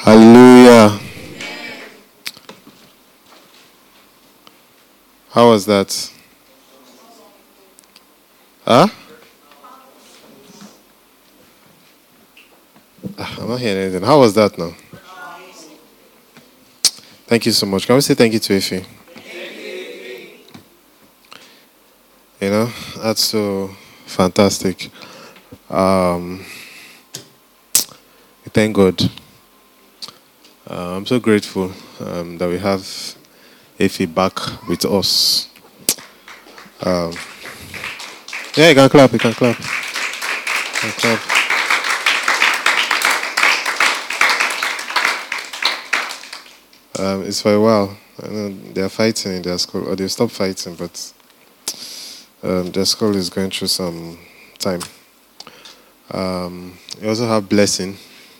Hallelujah. How was that? Huh? I'm not hearing anything. How was that now? Thank you so much. Can we say thank you to Ife? You know, that's so fantastic. Thank God. I'm so grateful that we have Ife back with us. Yeah, you can clap. You can clap. You can clap. It's for a while. I know they're fighting in their school, or they stopped fighting, but their school is going through some time. You also have Blessing.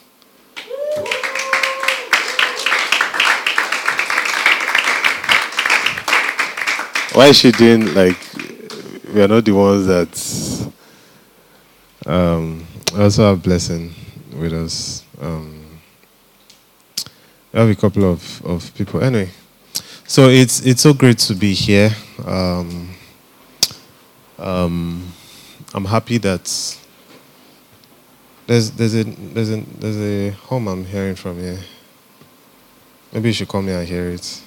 Why is she doing like we are not the ones that? I also have Blessing with us. We have a couple of people. Anyway, so it's so great to be here. I'm happy that there's a hum I'm hearing from here. Maybe you should come here and hear it.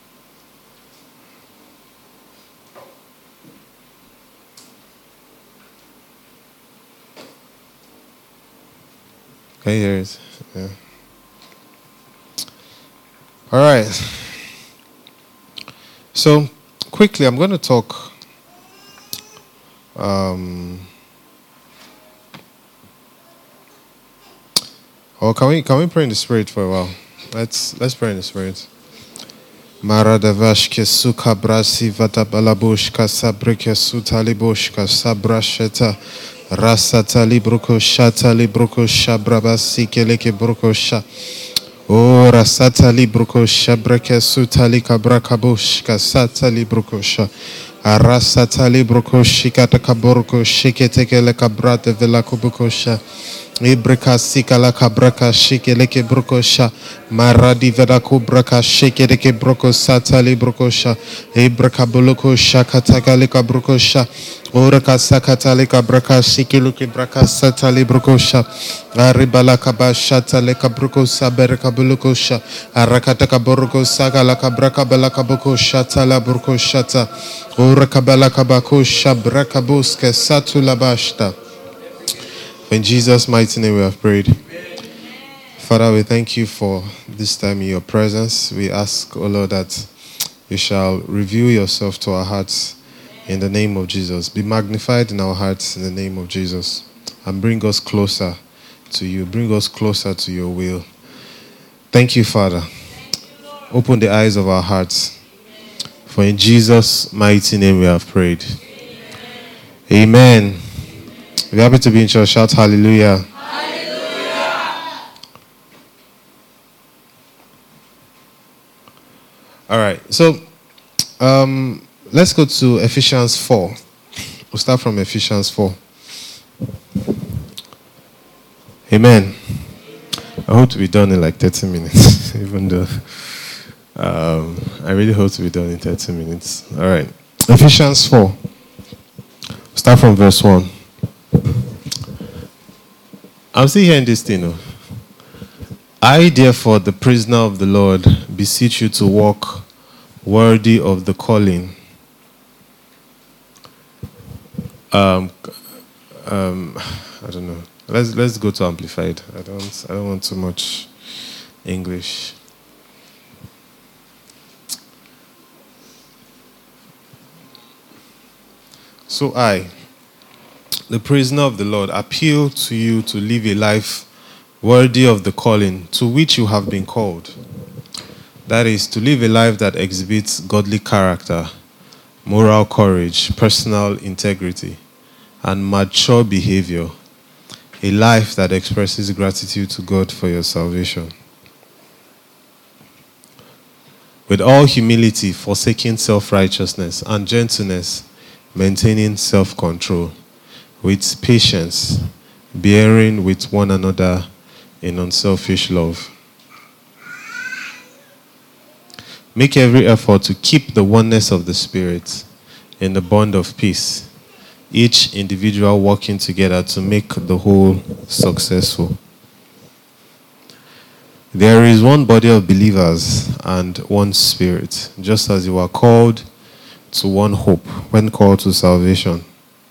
Can you hear it? Yeah. All right. So quickly, I'm going to talk. Or can we pray in the Spirit for a while? Let's pray in the Spirit. Maradavashke suka brasi vatabalabushka sabrike sutalibushka sabrasheta rasata libruko shata libruko shabrabasi keleke bruko sha. O rasata libruko shabreke sutali kabrakabushka sata libruko sha. Arasata libruko shikata kaburko shiketekele kabrate vela kubuko sha. Ibrika sikala kabraka shikeleke brokosha maradi veda kubraka shikeleke brokosa tali brokosha ibrika buloko shakataka leka brokosha oraka sakatali kabraka shikeleke braka satali brokosha aribala kabasha tali kabrokosa berka bulokosha arakataka borokosa kala kabraka bala kabokosha tala brokosha ta oraka bala kabakosha braka buske satula bashta. In Jesus' mighty name we have prayed. Amen. Father, we thank you for this time in your presence. We ask, O Lord, that you shall reveal yourself to our hearts in the name of Jesus. Be magnified in our hearts in the name of Jesus. And bring us closer to you. Bring us closer to your will. Thank you, Father. Open the eyes of our hearts. For in Jesus' mighty name we have prayed. Amen. If you're happy to be in church, shout hallelujah. Hallelujah. All right. So let's go to Ephesians 4. We'll start from Ephesians 4. Amen. I hope to be done in like 30 minutes, even though I really hope to be done in 30 minutes. All right. Ephesians 4. Start from verse 1. I'm still hearing this thing. I, therefore, the prisoner of the Lord, beseech you to walk worthy of the calling. I don't know. Let's go to Amplified. I don't want too much English. So I, the prisoner of the Lord, appeal to you to live a life worthy of the calling to which you have been called. That is, to live a life that exhibits godly character, moral courage, personal integrity, and mature behavior. A life that expresses gratitude to God for your salvation. With all humility, forsaking self-righteousness and gentleness, maintaining self-control. With patience, bearing with one another in unselfish love. Make every effort to keep the oneness of the Spirit in the bond of peace, each individual working together to make the whole successful. There is one body of believers and one Spirit, just as you are called to one hope when called to salvation.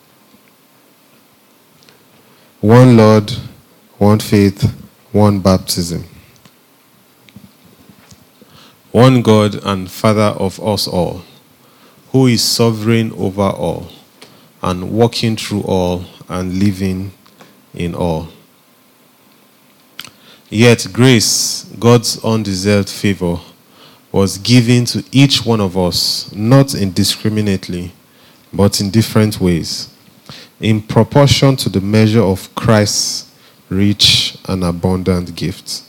One Lord, one faith, one baptism. One God and Father of us all, who is sovereign over all, and walking through all, and living in all. Yet grace, God's undeserved favor, was given to each one of us, not indiscriminately, but in different ways, in proportion to the measure of Christ's rich and abundant gift.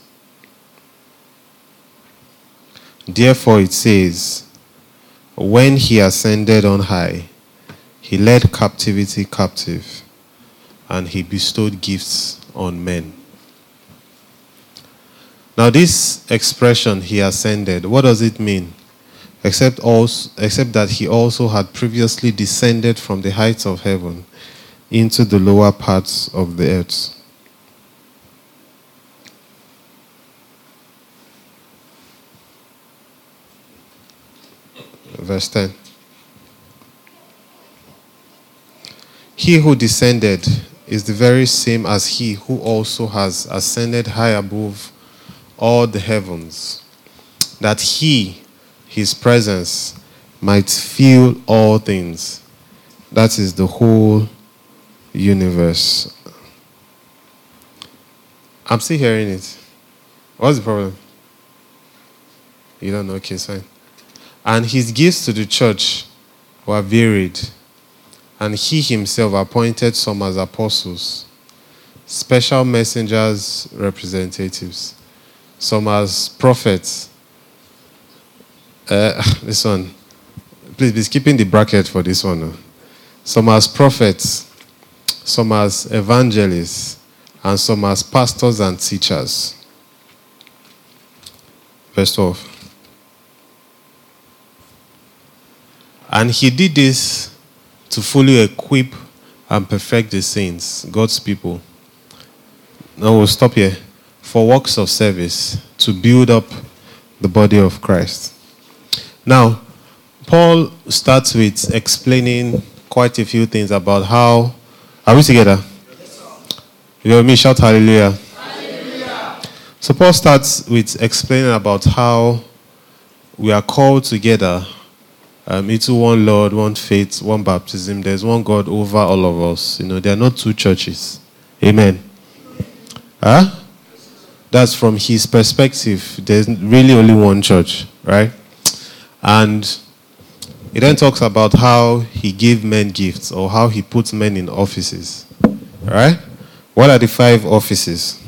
Therefore it says, when he ascended on high, he led captivity captive, and he bestowed gifts on men. Now this expression, he ascended, what does it mean? Except that he also had previously descended from the heights of heaven into the lower parts of the earth. Verse 10. He who descended is the very same as he who also has ascended high above all the heavens, that he, his presence, might fill all things. That is the whole universe. I'm still hearing it. What's the problem? You don't know? Okay, it's fine. And his gifts to the church were varied, and he himself appointed some as apostles, special messengers, representatives, some as prophets. This one. Please be skipping the bracket for this one. Some as prophets, some as evangelists, and some as pastors and teachers. Verse 12. And he did this to fully equip and perfect the saints, God's people. Now we'll stop here. For works of service, to build up the body of Christ. Now, Paul starts with explaining quite a few things about how... Are we together? You hear me? Shout hallelujah. Hallelujah. So Paul starts with explaining about how we are called together into one Lord, one faith, one baptism. There's one God over all of us. There are not two churches. Amen. Huh? That's from his perspective. There's really only one church, right? And he then talks about how he gave men gifts, or how he puts men in offices. Right? What are the 5 offices?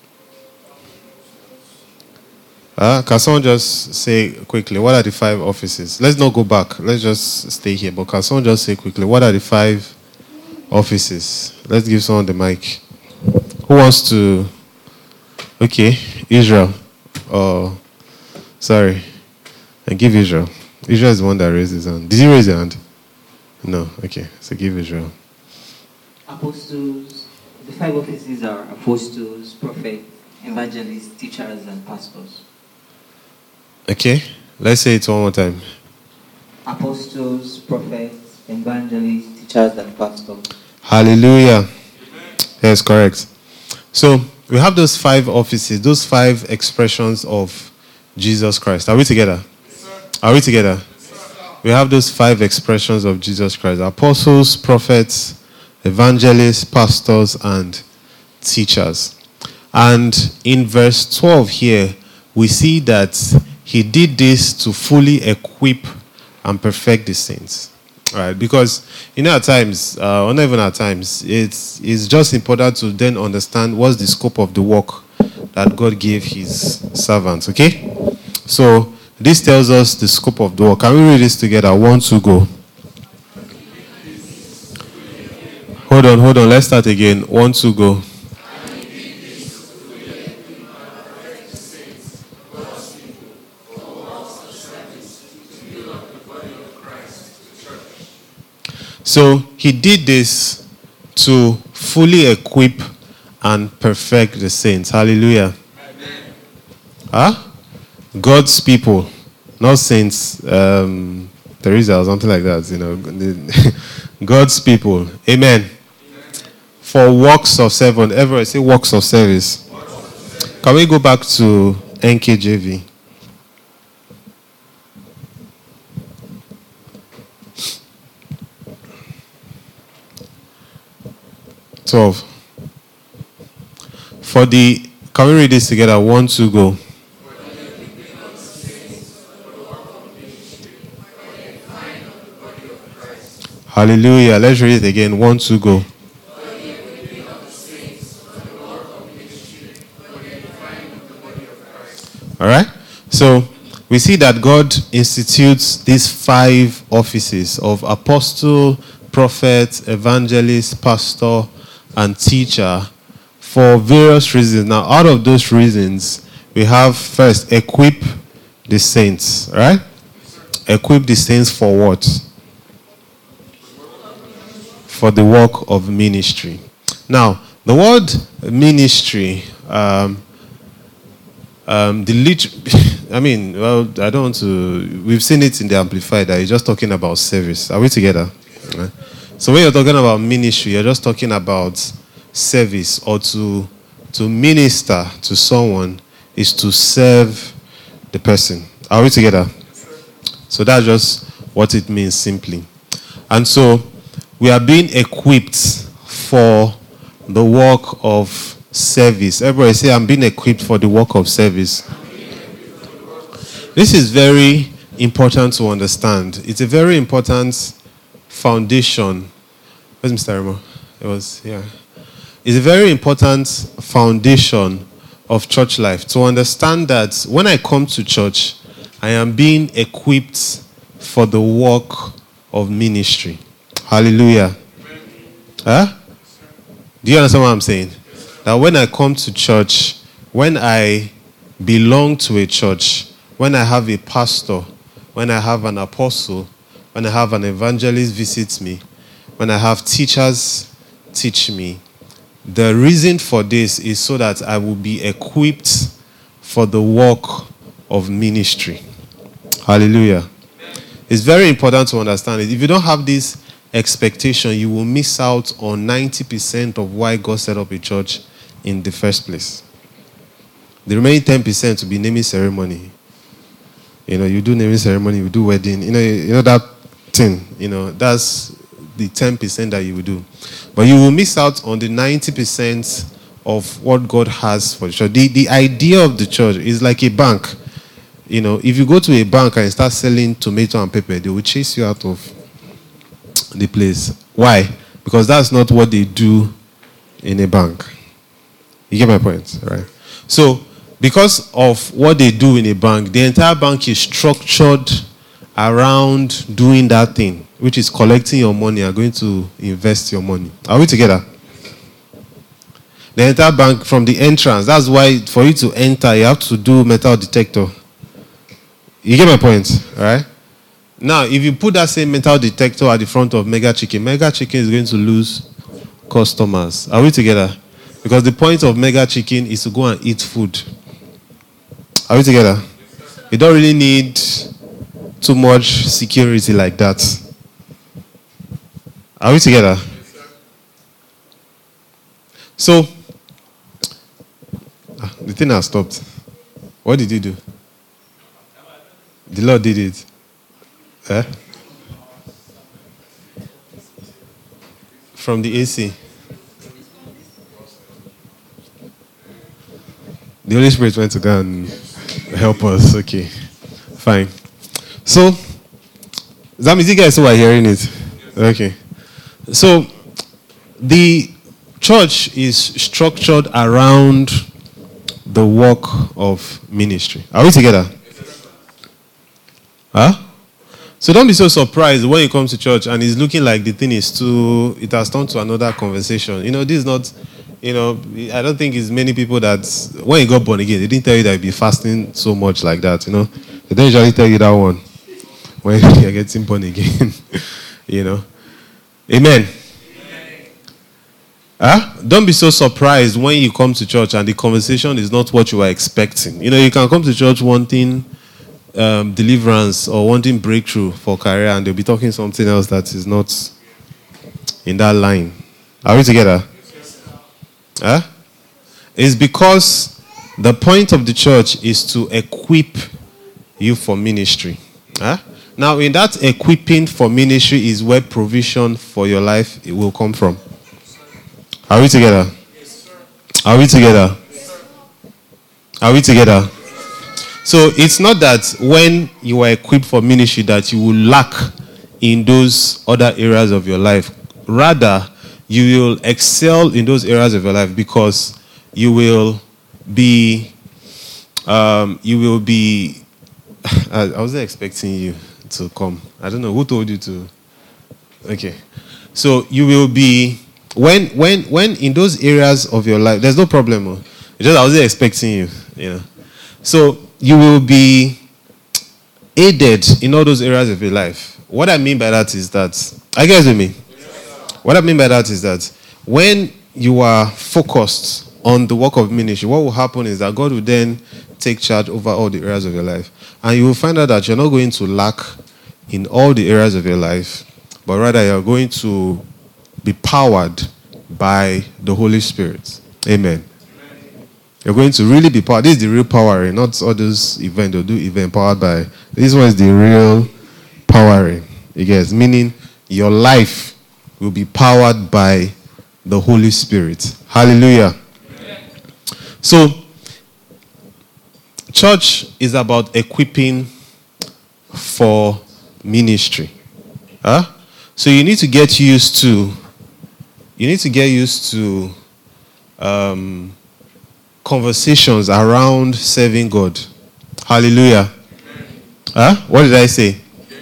Can someone just say quickly, what are the 5 offices? Let's not go back. Let's just stay here. But can someone just say quickly, what are the 5 offices? Let's give someone the mic. Who wants to... Okay, Israel. Oh, sorry. And give Israel. Israel is the one that raised his hand. Did you raise your hand? No. Okay, so give Israel. Apostles. The 5 offices are apostles, prophets, evangelists, teachers, and pastors. Okay, let's say it one more time. Apostles, prophets, evangelists, teachers, and pastors. Hallelujah. Yes, correct. So, we have those 5 offices, those 5 expressions of Jesus Christ. Are we together? Yes, sir. Are we together? Yes, sir. We have those 5 expressions of Jesus Christ. Apostles, prophets, evangelists, pastors, and teachers. And in verse 12 here, we see that he did this to fully equip and perfect the saints. Right? Because, at times, or not even at times, it's just important to then understand what's the scope of the work that God gave his servants. Okay? So, this tells us the scope of the work. Can we read this together? 1, 2, go. Hold on. Let's start again. 1, 2, go. So he did this to fully equip and perfect the saints. Hallelujah. Huh? God's people, not saints, Teresa or something like that, God's people. Amen. For works of service. Everyone say works of service. Can we go back to NKJV? 12. Can we read this together? 1, 2, go. Hallelujah. Let's read it again. 1, 2, go. All right. So we see that God institutes these 5 offices of apostle, prophet, evangelist, pastor, and teacher for various reasons. Now, out of those reasons, we have first, equip the saints, right? Equip the saints for what? For the work of ministry. Now, the word ministry, I don't want to, we've seen it in the Amplified that you're just talking about service. Are we together? Right. So when you're talking about ministry, you're just talking about service, or to minister to someone is to serve the person. Are we together? So that's just what it means simply. And so we are being equipped for the work of service. Everybody say, I'm being equipped for the work of service. This is very important to understand. It's a very important foundation. Where's Mr. Remo? It's a very important foundation of church life to understand that when I come to church, I am being equipped for the work of ministry. Hallelujah. Huh? Do you understand what I'm saying? That when I come to church, when I belong to a church, when I have a pastor, when I have an apostle, when I have an evangelist visit me, when I have teachers teach me, the reason for this is so that I will be equipped for the work of ministry. Hallelujah. It's very important to understand it. If you don't have this expectation, you will miss out on 90% of why God set up a church in the first place. The remaining 10% will be naming ceremony. You do naming ceremony, you do wedding. You know that thing. That's the 10% that you will do. But you will miss out on the 90% of what God has for the church. The idea of the church is like a bank. If you go to a bank and start selling tomato and pepper, they will chase you out of the place. Why? Because that's not what they do in a bank. You get my point, right? So, because of what they do in a bank, the entire bank is structured around doing that thing, which is collecting your money and going to invest your money. Are we together? The entire bank from the entrance, that's why for you to enter, you have to do metal detector. You get my point, right? Now, if you put that same metal detector at the front of Mega Chicken is going to lose customers. Are we together? Because the point of Mega Chicken is to go and eat food. Are we together? You don't really need too much security like that. Are we together? So, the thing has stopped. What did you do? The Lord did it. From the AC. The Holy Spirit went to go and help us. Okay. Fine. So, that means you guys who are hearing it. Okay. So, the church is structured around the work of ministry. Are we together? Huh? So don't be so surprised when you come to church and it's looking like the thing is it has turned to another conversation. This is not, I don't think it's many people that, when you got born again, they didn't tell you that you'd be fasting so much like that, They don't usually tell you that one when you're getting born again, Amen. Huh? Don't be so surprised when you come to church and the conversation is not what you were expecting. You can come to church wanting deliverance or wanting breakthrough for career, and they'll be talking something else that is not in that line. Are we together? Huh? It's because the point of the church is to equip you for ministry. Huh? Now, in that equipping for ministry is where provision for your life it will come from. Are we together? Yes, sir. Are we together? Yes, sir. Are we together? So it's not that when you are equipped for ministry that you will lack in those other areas of your life. Rather, you will excel in those areas of your life because you will be I wasn't expecting you to come. I don't know who told you to. Okay. So you will be when in those areas of your life, there's no problem. It's just I wasn't expecting you. So you will be aided in all those areas of your life. What I mean by that is that, are you guys with me? What I mean by that is that when you are focused on the work of ministry, what will happen is that God will then take charge over all the areas of your life. And you will find out that you're not going to lack in all the areas of your life, but rather you're going to be powered by the Holy Spirit. Amen. You're going to really be powered. This is the real powering, not all those events they'll do event powered by. This one is the real powering. You guys, meaning your life will be powered by the Holy Spirit. Hallelujah. Amen. So, church is about equipping for ministry. Huh? So you need to get used to conversations around serving God. Hallelujah. Huh? What did I say?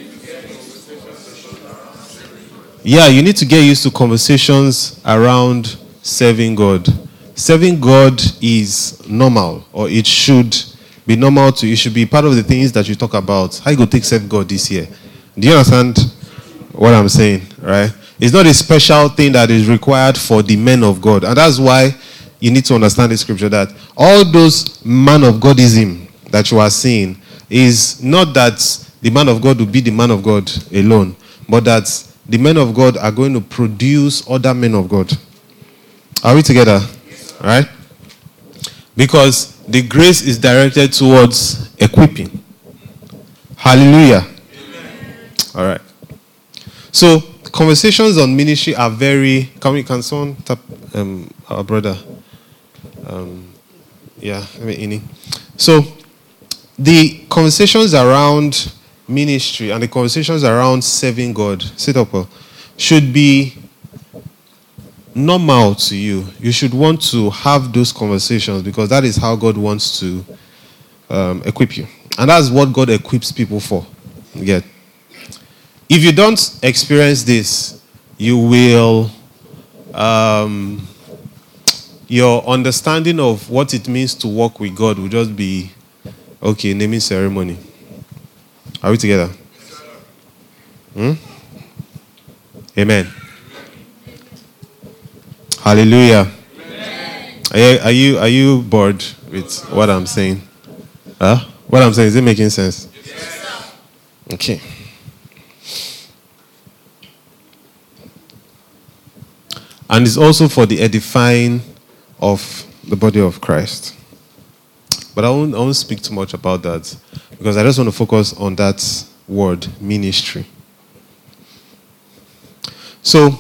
Yeah, you need to get used to conversations around serving God. Serving God is normal, or it should be normal to you. It should be part of the things that you talk about. How you go take serve God this year? Do you understand what I'm saying? Right? It's not a special thing that is required for the men of God. And that's why you need to understand the scripture that all those man of Godism that you are seeing is not that the man of God will be the man of God alone, but that the men of God are going to produce other men of God. Are we together? All right? Because the grace is directed towards equipping. Hallelujah. All right. So conversations on ministry are very. Can someone tap our brother? So the conversations around ministry and the conversations around serving God, should be normal to you. You should want to have those conversations because that is how God wants to equip you. And that's what God equips people for. You get? If you don't experience this, you will, your understanding of what it means to walk with God will just be, okay, naming ceremony. Are we together? Amen. Hallelujah. Amen. Are you bored with what I'm saying? Huh? What I'm saying, is it making sense? Yes. Okay. And it's also for the edifying of the body of Christ. But I won't speak too much about that because I just want to focus on that word, ministry. So,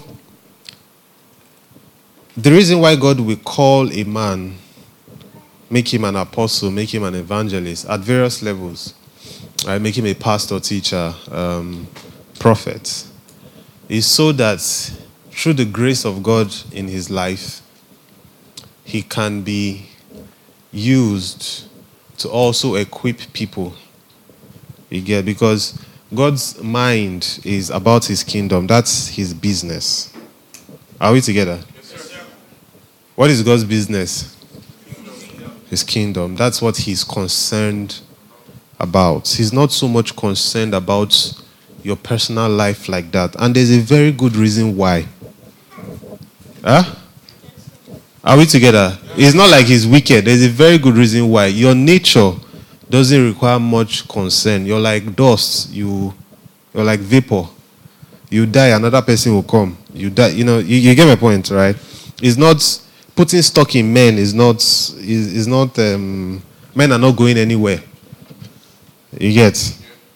the reason why God will call a man, make him an apostle, make him an evangelist at various levels, right? Make him a pastor, teacher, prophet, is so that through the grace of God in his life, he can be used to also equip people. You get? Because God's mind is about his kingdom. That's his business. Are we together? Yes, sir. What is God's business? His kingdom. That's what he's concerned about. He's not so much concerned about your personal life like that. And there's a very good reason why. Huh? Are we together? It's not like he's wicked. There's a very good reason why. Your nature doesn't require much concern. You're like dust. You're like vapor. You die, another person will come. You die. You get my point, right? It's not putting stock in men. Is not. Men are not going anywhere. You get.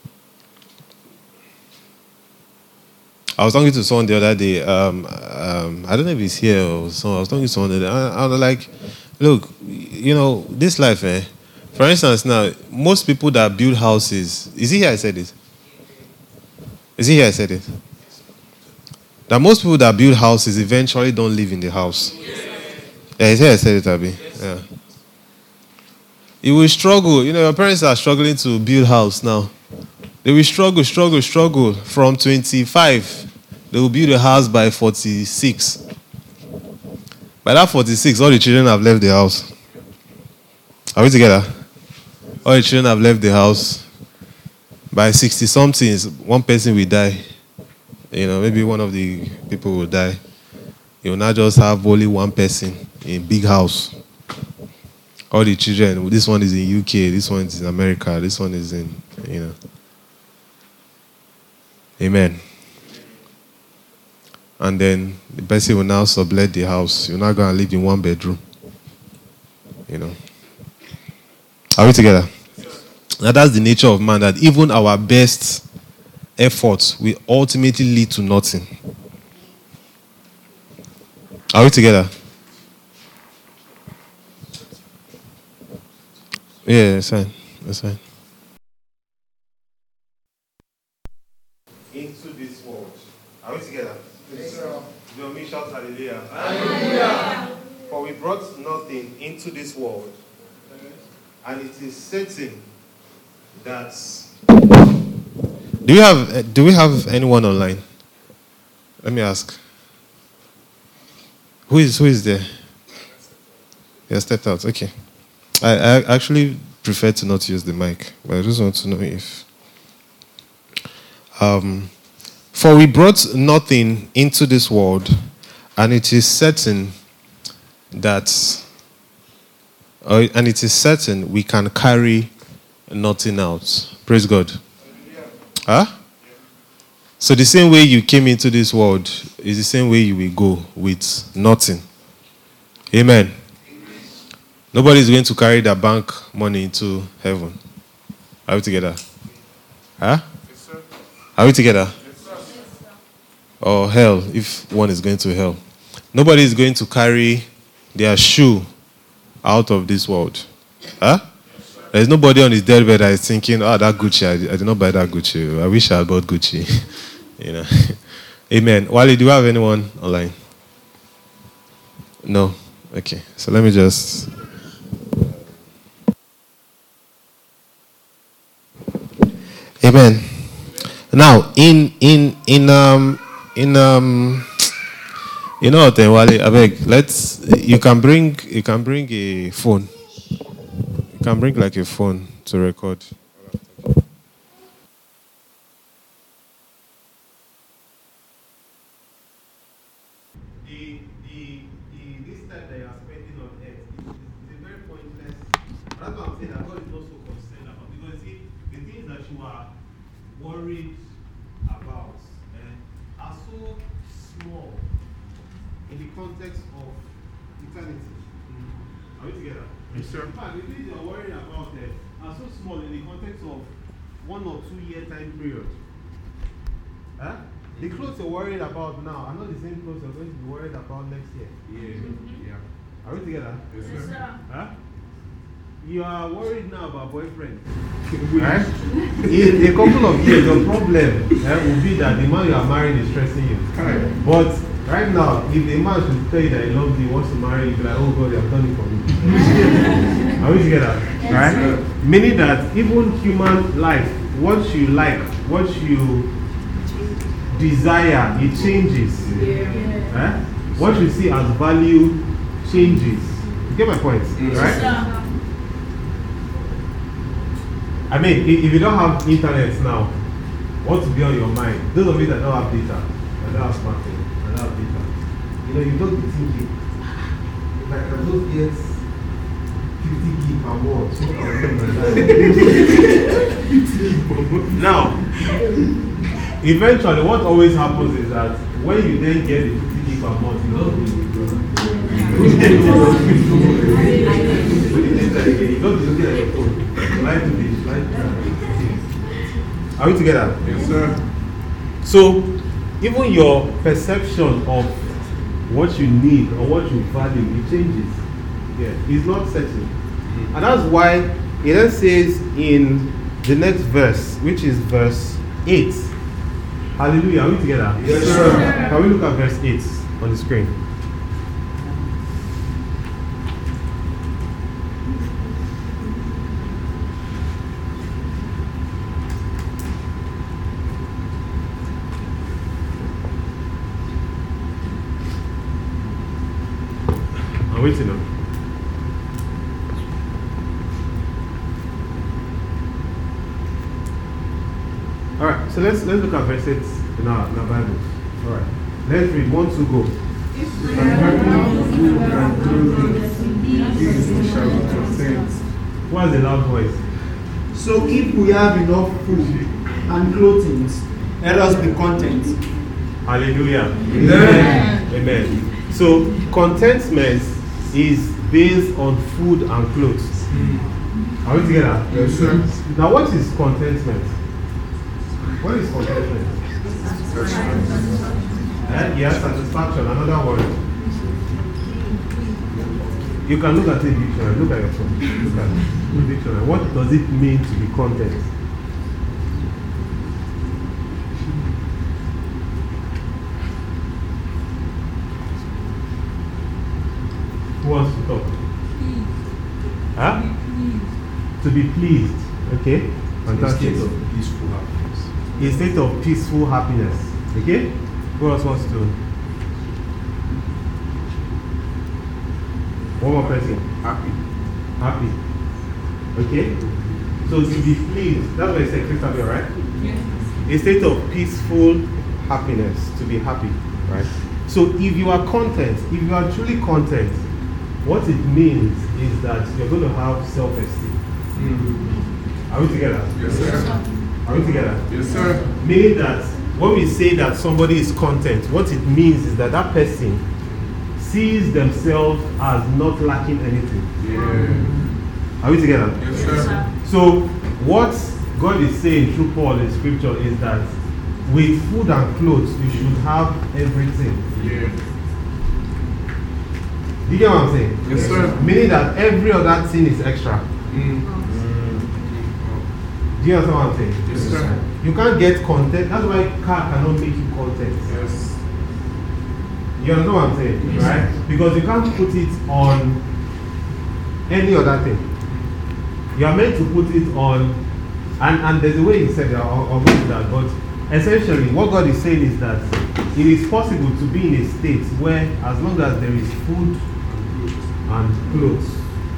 I was talking to someone the other day. I don't know if he's here or so. I was talking to someone the other day. I was like, look, this life, for instance, now, most people that build houses, is he here I said it? Is he here I said it? That most people that build houses eventually don't live in the house. Yeah, he's here I said it, Abi. Yeah. You will struggle. Your parents are struggling to build house now. They will struggle. From 25, they will build a house by 46. By that 46, all the children have left the house. Are we together? All the children have left the house. By 60-something, one person will die. Maybe one of the people will die. You will not just have only one person in big house. All the children, this one is in UK, this one is in America, this one is in, Amen. And then the person will now sublet the house. You're not going to live in one bedroom. Are we together? Now that's the nature of man, that even our best efforts will ultimately lead to nothing. Are we together? Yeah, that's fine. That's fine. Into this world. Are we together? Yes, sir. Your me shout hallelujah. Hallelujah. For we brought nothing into this world, and it is certain that. Do we have anyone online? Let me ask. Who is there? Yeah, stepped out. Okay. I actually prefer to not use the mic, but I just want to know if. For we brought nothing into this world, and it is certain we can carry nothing out. Praise God. Huh? So the same way you came into this world is the same way you will go with nothing. Amen. Nobody is going to carry their bank money into heaven. Are we together? Huh? Yes, sir. Are we together? Yes, sir. Or hell, if one is going to hell. Nobody is going to carry their shoe out of this world. Huh? Yes, there's nobody on his deathbed that is thinking, that Gucci, I did not buy that Gucci. I wish I had bought Gucci. Amen. Wally, do you have anyone online? No? Okay. So let me just... Amen. Now, Wale, I beg, you can bring a phone. You can bring like a phone to record. This time that you are spending on earth is a very pointless. That's what I'm saying that God is not so concerned about, because see, the things that you are worried about are so small in the context of eternity. Are we together? Yes, sir. In fact, the things you are worried about are so small in the context of 1 or 2 year time period. Huh? The clothes you're worried about now are not the same clothes you're going to be worried about next year. Yeah. Are we together? Yes, sir. Huh? You are worried now about boyfriend. Right? In a couple of years, your problem will be that the man you are marrying is stressing you. But right now, if the man should tell you that he loves you, wants to marry you, you'll be like, oh God, you have done it for me. Are we together? Yes, right? Sir. Meaning that even human life, what you like, what you desire, it changes. Yeah. What you see as value changes. You get my point? Yes, right? Sir. I mean, if you don't have internet now, what to be on your mind. Those of you that don't have data, that don't have smartphone, that don't have data, you don't be thinking, if I can just get 50 gig per month, what can I do with my life? Now, eventually, what always happens is that when you then get the 50 gig per month, you don't really you don't be looking at your phone. Life to be, Are we together? Yes, sir. So, even your perception of what you need or what you value, it changes. Yeah, it's not certain. And that's why it then says in the next verse, which is verse 8. Hallelujah. Are we together? Yes, sir. Can we look at verse 8 on the screen? I'm waiting now. Alright, so let's look at verse 8 in our Bible. Alright. Let's read 1, 2, go. What's the loud voice? So if we have enough food and clothing, let us be content. Hallelujah. Amen. Amen. So contentment is based on food and clothes. Are we together? Yes, sir. Now what is contentment? What is contentment? Yes, satisfaction, another word. You can look at a dictionary, look at your phone, look at the dictionary. What does it mean to be content? Who wants to talk? Huh? To be pleased. Okay? Fantastic. A state of peaceful happiness. A state of peaceful happiness. Okay? Who else wants to? One more person. Happy. Happy. Okay? So to be pleased, that's what it says, Christabel, right? Yes. A state of peaceful happiness, to be happy, right? So if you are content, if you are truly content, what it means is that you're going to have self-esteem. Are we together? Yes, sir. Are we together? Yes, sir. Meaning that when we say that somebody is content, what it means is that that person sees themselves as not lacking anything. Yeah. Are we together? Yes, sir. So what God is saying through Paul in scripture is that with food and clothes, you should have everything. Yeah. You get what I'm saying? Yes, sir. Meaning that every other thing is extra. Do you understand what I'm saying? Yes, sir. You can't get content. That's why car cannot make you content. Yes. You understand what I'm saying? Yes. Right? Because you can't put it on any other thing. You are meant to put it on, and there's a way he said that, I'll go to that, but essentially what God is saying is that it is possible to be in a state where as long as there is food and clothes,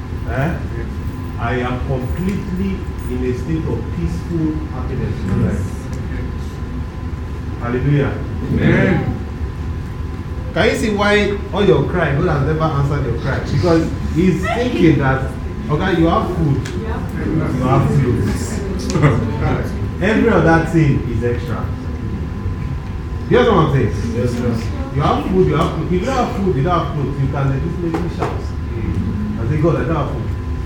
I am completely in a state of peaceful happiness in my life. Hallelujah. Amen. Can you see why all your cry, God has never answered your cry? Because he's thinking that, okay, you have food, you have clothes. Every other thing is extra. You know what I'm saying? Yes, sir. You have food, you have clothes. If you don't have food, you don't have clothes, you can legitimately shout. And say, God, I don't have food.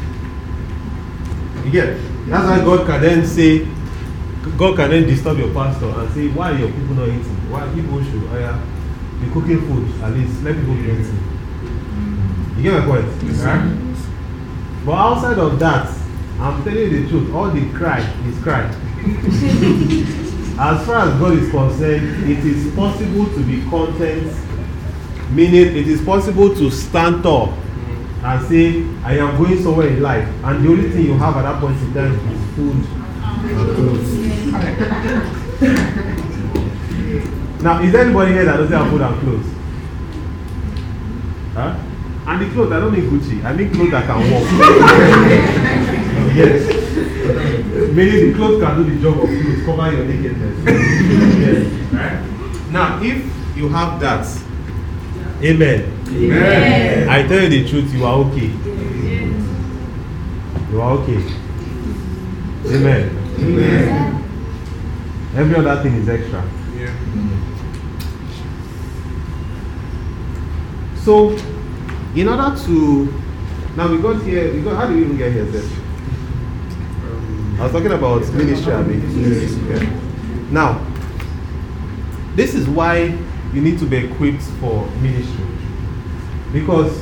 You get it? That's why God can then say, God can then disturb your pastor and say, why are your people not eating? Why people should be cooking food? At least let people be eating. You get my point? Yes, sir. Right? But outside of that, I'm telling you the truth, all the cry is cry. As far as God is concerned, it is possible to be content, meaning it is possible to stand up and say, I am going somewhere in life, and the only thing you have at that point in time is food and clothes. Now, is there anybody here that doesn't have food and clothes? Huh? And the clothes, I don't mean Gucci, I mean clothes that can walk. Yes. Meaning the clothes can do the job of clothes, cover your nakedness. Yes. Right? Now, if you have that, amen. Amen. I tell you the truth, you are okay. You are okay. Amen. Amen. Every other thing is extra. Yeah. So, in order to, now we got here, how do we even get here, sir? I was talking about ministry, I mean. Yeah. Now, this is why you need to be equipped for ministry. Because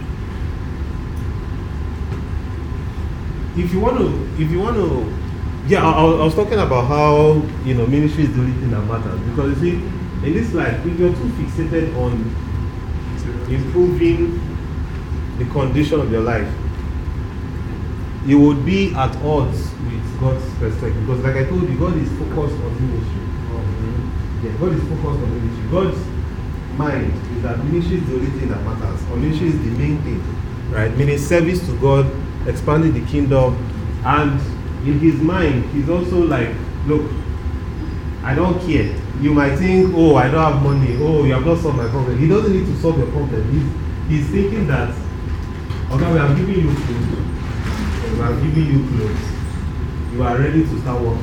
if you want to, yeah, I was talking about how, ministry is the only thing that matters. Because you see, in this life, if you're too fixated on improving the condition of your life, you would be at odds with God's perspective. Because like I told you, God is focused on ministry. Yeah, God is focused on ministry. God's mind is that ministry is the only thing that matters. Or ministry is the main thing. Right? Meaning service to God, expanding the kingdom. And in his mind, he's also like, look, I don't care. You might think, oh, I don't have money. Oh, you have not solved my problem. He doesn't need to solve your problem. He's thinking that, okay, I'm giving you food. I'm giving you clothes. You are ready to start working.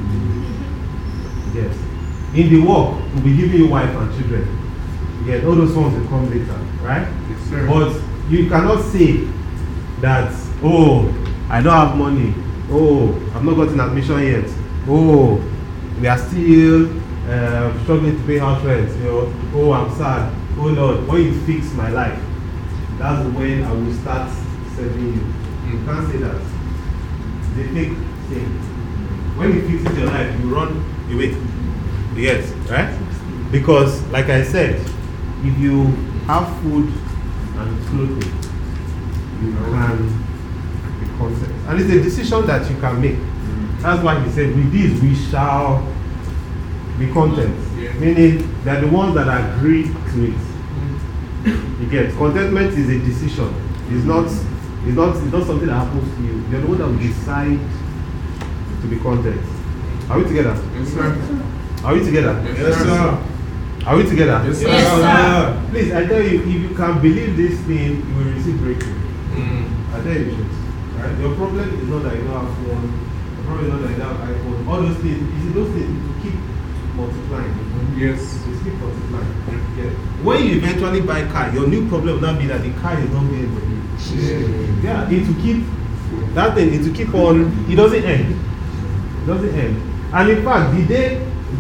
Yes. In the work, we'll be giving you wife and children. Yes, all those ones will come later, right? Yes, sir. But you cannot say that, oh, I don't have money. Oh, I've not gotten admission yet. Oh, we are still struggling to pay house rent. Oh, I'm sad. Oh Lord, when you fix my life, that's when I will start serving you. You can't say that. It's a fake thing. When you fix your life, you run away. Yes, right? Because, like I said, if you have food and clothing, you can be content. And it's a decision that you can make. That's why he said, with this we shall be content. Yeah. Meaning, they're the ones that agree to it. You get, contentment is a decision. It's not something that happens to you. You're the one that will decide to be content. Are we together? Yes, sir. Are we together? Yes, sir. Are we together? Yes, sir. Yes, sir. Please, I tell you, if you can believe this thing, you will receive breakthrough. I tell you the truth. Right? Your problem is not that you don't have phone. Your problem is not that you don't have iPhone. All those things, you see, those things to keep multiplying. Yes. To keep multiplying. Yeah. When you eventually buy a car, your new problem will not be that the car is not being for you. Yeah, it will keep that thing. It will keep on. It doesn't end. It doesn't end. And in fact, the day,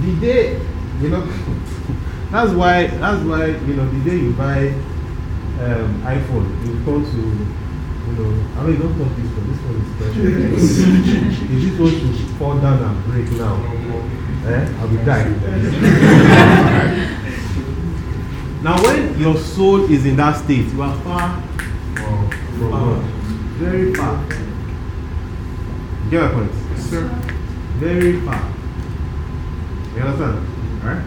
that's why the day you buy iPhone, you come to, I mean, don't touch this one. This one is special. If this one should fall down and break now, I will die. Now, when your soul is in that state, you are far from God. Very far. Get my point? Yes, sir. Very far. You understand? Alright?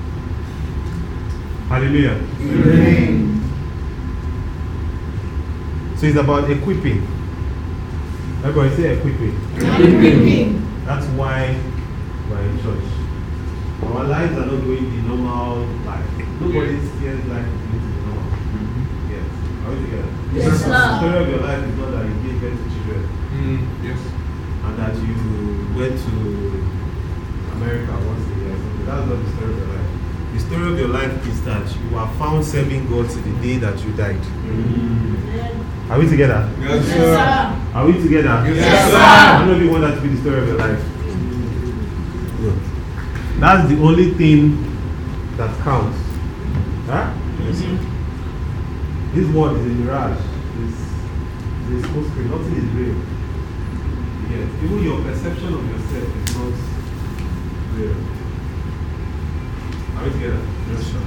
Hallelujah. Amen. So it's about equipping. Everybody say equipping. Equipping. That's why we're in church. Our lives are not going the normal life. Nobody steers life into the normal. Yes. Are we together? Yes, sir. The story of your life is not that you gave birth to children Yes. and that you went to America once a year. That's not the story of your life. The story of your life is that you are found serving God to the day that you died. Are we together? Yes, Yes, sir. sir. Are we together? Yes, sir. I don't know if you want that to be the story of your life. Good. That's the only thing that counts. Huh? Yes, sir. This world is a mirage. It's supposed to be, nothing is real. Yes. Even your perception of yourself is not real. Are we together? Yes, sir.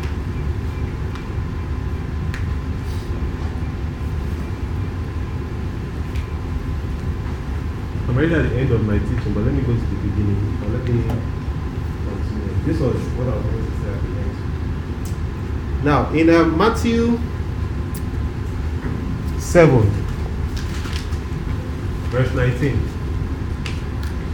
I'm already at the end of my teaching, but let me go to the beginning. Or let me continue. This was what I was going to say at the end. Now, in Matthew 7, verse 19.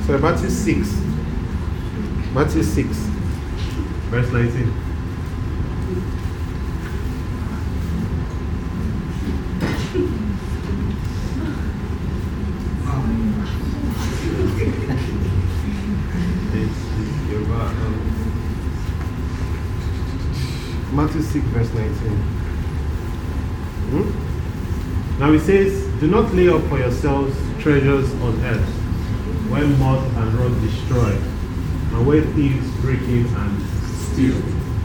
So Matthew 6. Matthew 6, verse 19. Matthew 6, verse 19. Now it says, do not lay up for yourselves treasures on earth, where moth and rust destroy, and where thieves break in and steal.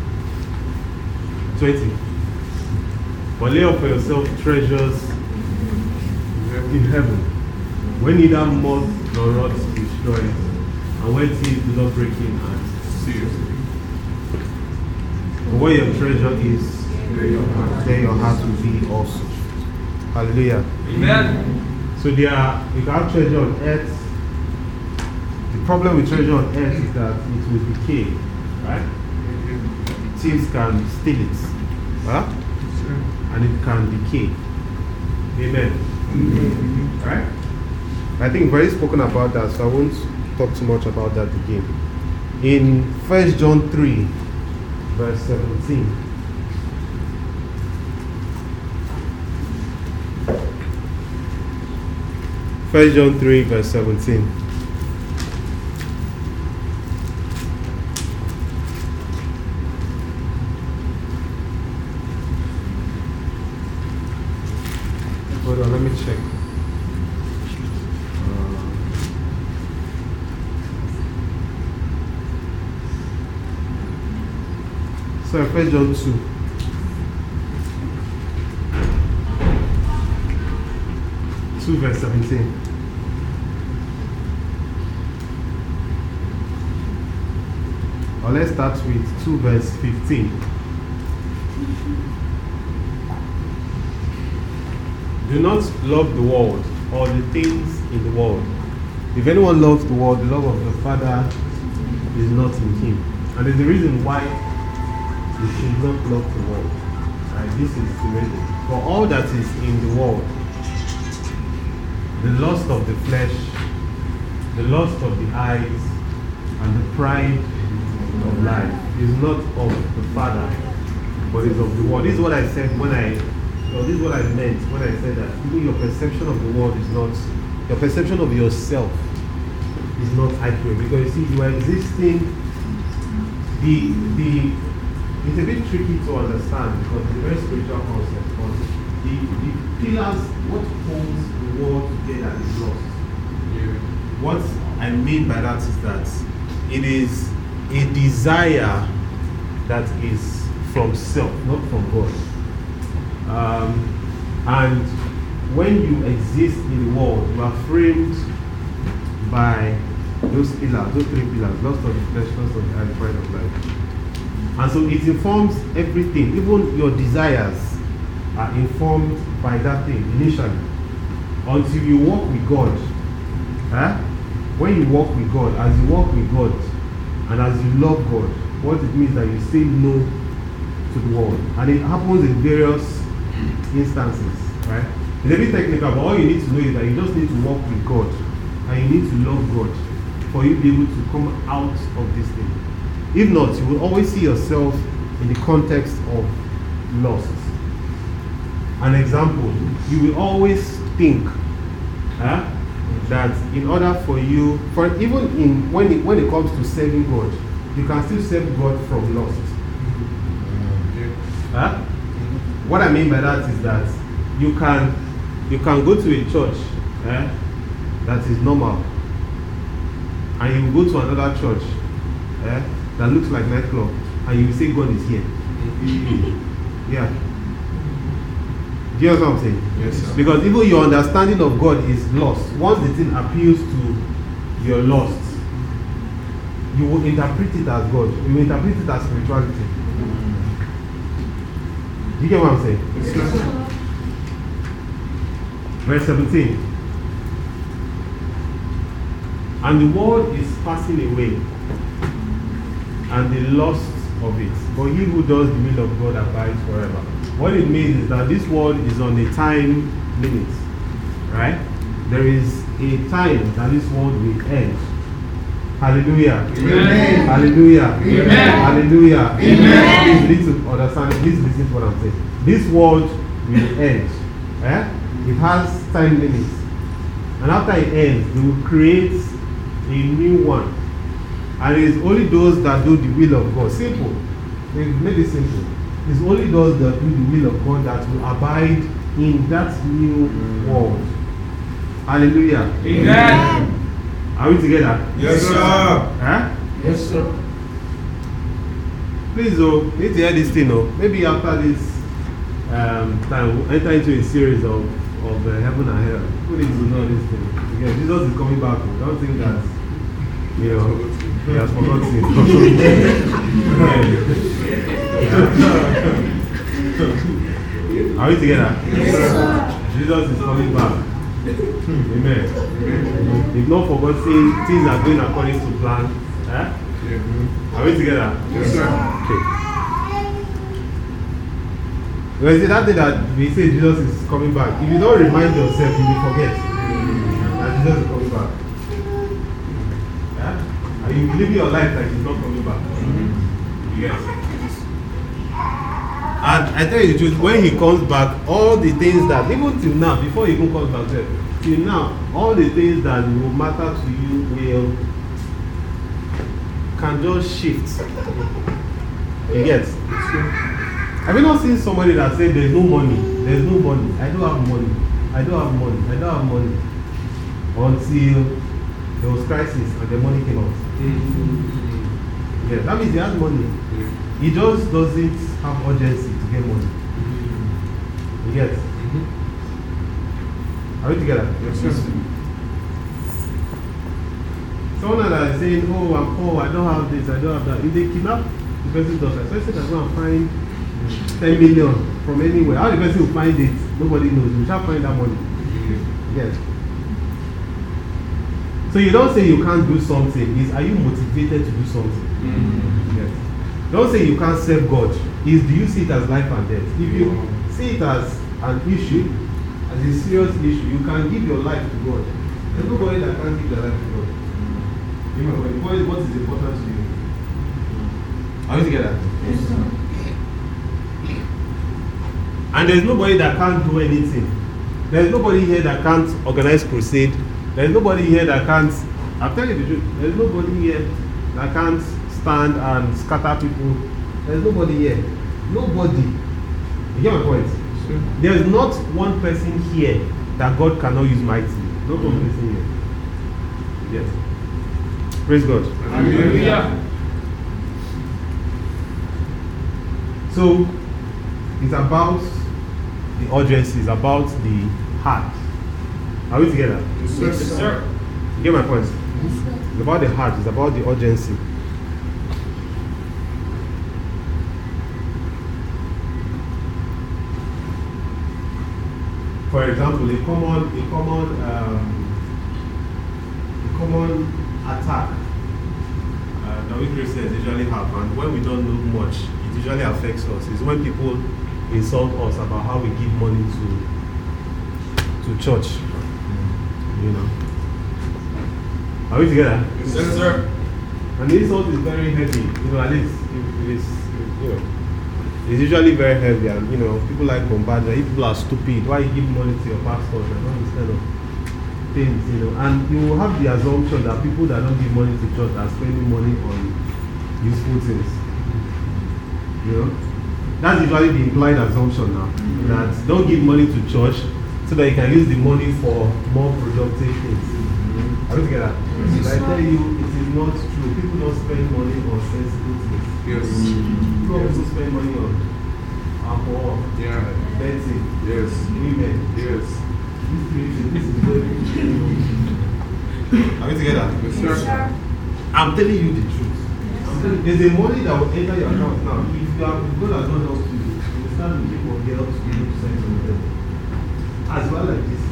20. But lay up for yourself treasures in heaven, where neither moth nor rust destroys, and where thieves do not break in and steal. And where your treasure is, there your heart will be also. Hallelujah. Amen. So you can have treasure on earth. The problem with treasure on earth is that it will decay, right? Thieves can steal it, huh? And it can decay. Amen. Right? I think we've already spoken about that, so I won't talk too much about that again. In 1 John 3, verse 17. 1 John 3, verse 17. Hold on, let me check. Sorry, 1 John 2. Verse 17. Or let's start with 2 verse 15. Do not love the world or the things in the world. If anyone loves the world, the love of the Father is not in him. And there's a reason why you should not love the world. Right? This is the reason. For all that is in the world, the lust of the flesh, the lust of the eyes, and the pride of life is not of the Father, but is of the world. This is what I said this is what I meant when I said that even your perception of the world is not, your perception of yourself is not accurate. Because you see, you are existing, it's a bit tricky to understand because it's a very spiritual concept, but the pillars, what holds the world together is lost. What I mean by that is that it is a desire that is from self, not from God. And when you exist in the world, you are framed by those pillars, those three pillars: lust of the flesh, lust of the eye, pride of life. And so it informs everything. Even your desires are informed by that thing initially. Until you walk with God. When you walk with God, as you walk with God, and as you love God, what it means that you say no to the world. And it happens in various instances, right? It's a bit technical, but all you need to know is that you just need to walk with God and you need to love God for you to be able to come out of this thing. If not, you will always see yourself in the context of lust. An example, you will always think that in order for you, when it comes to serving God, you can still serve God from lust. What I mean by that is that you can go to a church that is normal, and you go to another church that looks like nightclub, and you say God is here. Yeah. Do you know what I'm saying? Yes, sir. Because even your understanding of God is lost. Once the thing appeals to your lust, you will interpret it as God. You will interpret it as spirituality. Do you get what I'm saying? Yes, sir. Verse 17. And the world is passing away, and the lust of it. But he who does the will of God abides forever. What it means is that this world is on a time limit, right? There is a time that this world will end, Hallelujah. Amen. Hallelujah. Amen. Hallelujah. Amen. Please need to understand. Please listen to what I'm saying. This world will end. It has time limits. And after it ends, they will create a new one. And it is only those that do the will of God. Simple. They made it simple. It's only those that do the will of God that will abide in that new world. Hallelujah. Amen. Are we together? Yes, sir. Yes, sir. Please, you need to hear this thing. Maybe after this time, we'll enter into a series of heaven and hell. People need to know this thing. Again, Jesus is coming back. Don't think that, he has forgotten. Are we together? Yes, sir. Jesus is coming back. Amen. If not forgotten, things are going according to plan. Are we together? Yes, sir. Okay. Well, see that thing that we say Jesus is coming back. If you don't remind yourself, you will forget that Jesus is coming back. And you live your life like he's not coming back. Yes. And I tell you the truth, when he comes back, all the things that, even till now, before he even comes back, till now, all the things that will matter to you can just shift. You get? Have you not seen somebody that said there's no money? There's no money. I don't have money. I don't have money. I don't have money. Until there was crisis and the money came out. Yeah, that means he has money. He just doesn't have urgency to get money. You get? Are we together? Yes, sir. Someone that is saying, oh, I'm poor, I don't have this, I don't have that. If they kidnap the person's daughter, so I said, I'm going to find 10 million from anywhere. How the person will find it, nobody knows. We shall find that money. Yes. So you don't say you can't do something. It's, are you motivated to do something? Yes. Don't say you can't serve God. Is, do you see it as life and death? If you see it as an issue, as a serious issue, you can give your life to God. There's nobody that can't give their life to God. You know, what is important to you? Are we together? Yes, sir. And there's nobody that can't do anything. There's nobody here that can't organize crusade. There's nobody here that can't, I'm telling you the truth, there's nobody here that can't stand and scatter people. There's nobody here. Nobody. You get my point? Sure. There's not one person here that God cannot use mightily. Not one person here. Yes. Praise God. Hallelujah. So, it's about the urgency, it's about the heart. Are we together? Yes, sir. You get my point? It's about the heart, it's about the urgency. For example, a common attack that we Christians usually have, and when we don't know much, it usually affects us, is when people insult us about how we give money to church. You know. Are we together? Yes, sir. And the insult is very heavy. You know, at least it's usually very heavy, and people like bombardment. If people are stupid, why you give money to your pastors and all this kind of things, and you will have the assumption that people that don't give money to church are spending money on useful things. That's usually the implied assumption now, that don't give money to church so that you can use the money for more productive things. Are we together? Yes. I tell you, it is not true. People don't spend money on sensible things. Yes. People also spend money on alcohol, betting, women. Yes. This is very Are we together? Yes, sir. I'm telling you the truth. There's a money that will enter your account now. If God has not helped you, you will start looking for girls to do sex with them. As well like this.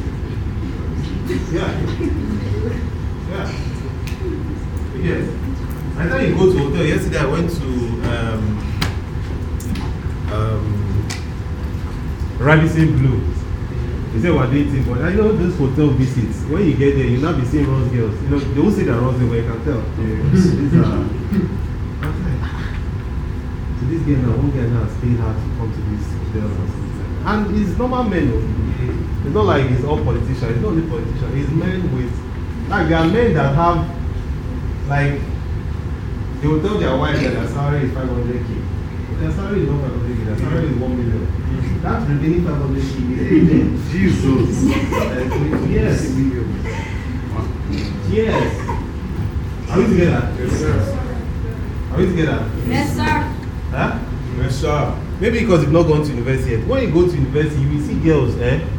Yes. I thought you go to hotel. Yesterday I went to Radisson Blue. They say we're doing things, but I know those hotel visits. When you get there, you'll not be seeing Rose girls. You know, they won't say that Rose girl, but you can tell. These are. So this girl now, one girl now is paying her to come to this hotel or something. And it's normal men. It's not like it's all politicians. It's not only politicians. It's men with, like there are men that have, like, they will tell their wife that their salary is 500k. Their salary is not 500k. Their salary is 1 million. That's remaining 500k. Jesus. Yes. Yes. Are we together? Yes, sir. Are we together? Yes, sir. Huh? Yes, sir. Maybe because you've not gone to university yet. When you go to university, you will see girls,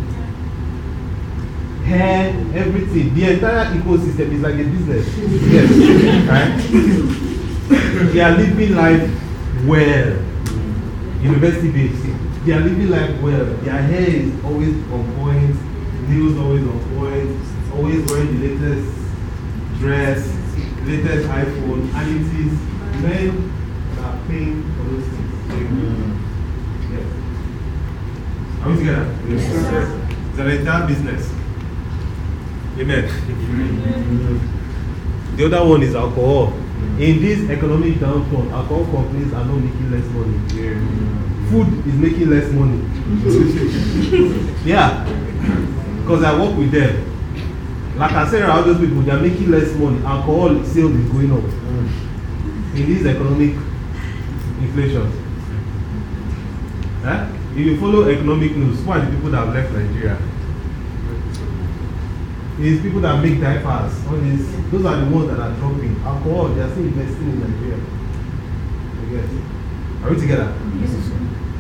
hair, everything. The entire ecosystem is like a business. Yes. Right? They are living life well. University based. They are living life well. Their hair is always on point, nails always on point, always wearing the latest dress, latest iPhone, and it is men that are paying for those things. Yes. Are we together? Yes, sir. It's an entire business. Amen. The other one is alcohol. In this economic downturn, alcohol companies are not making less money. Food is making less money. Yeah. Because I work with them. Like I said, all those people, they are making less money. Alcohol sales is going up. In this economic inflation. If you follow economic news, who are the people that have left Nigeria? It's people that make diapers. Those are the ones that are dropping. Alcohol, they are still investing in Nigeria. Yes. Are we together? Yes, sir.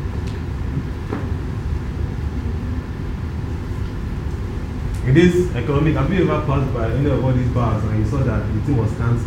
In this economic, have you ever passed by any of all these bars and you saw that the thing was scanty?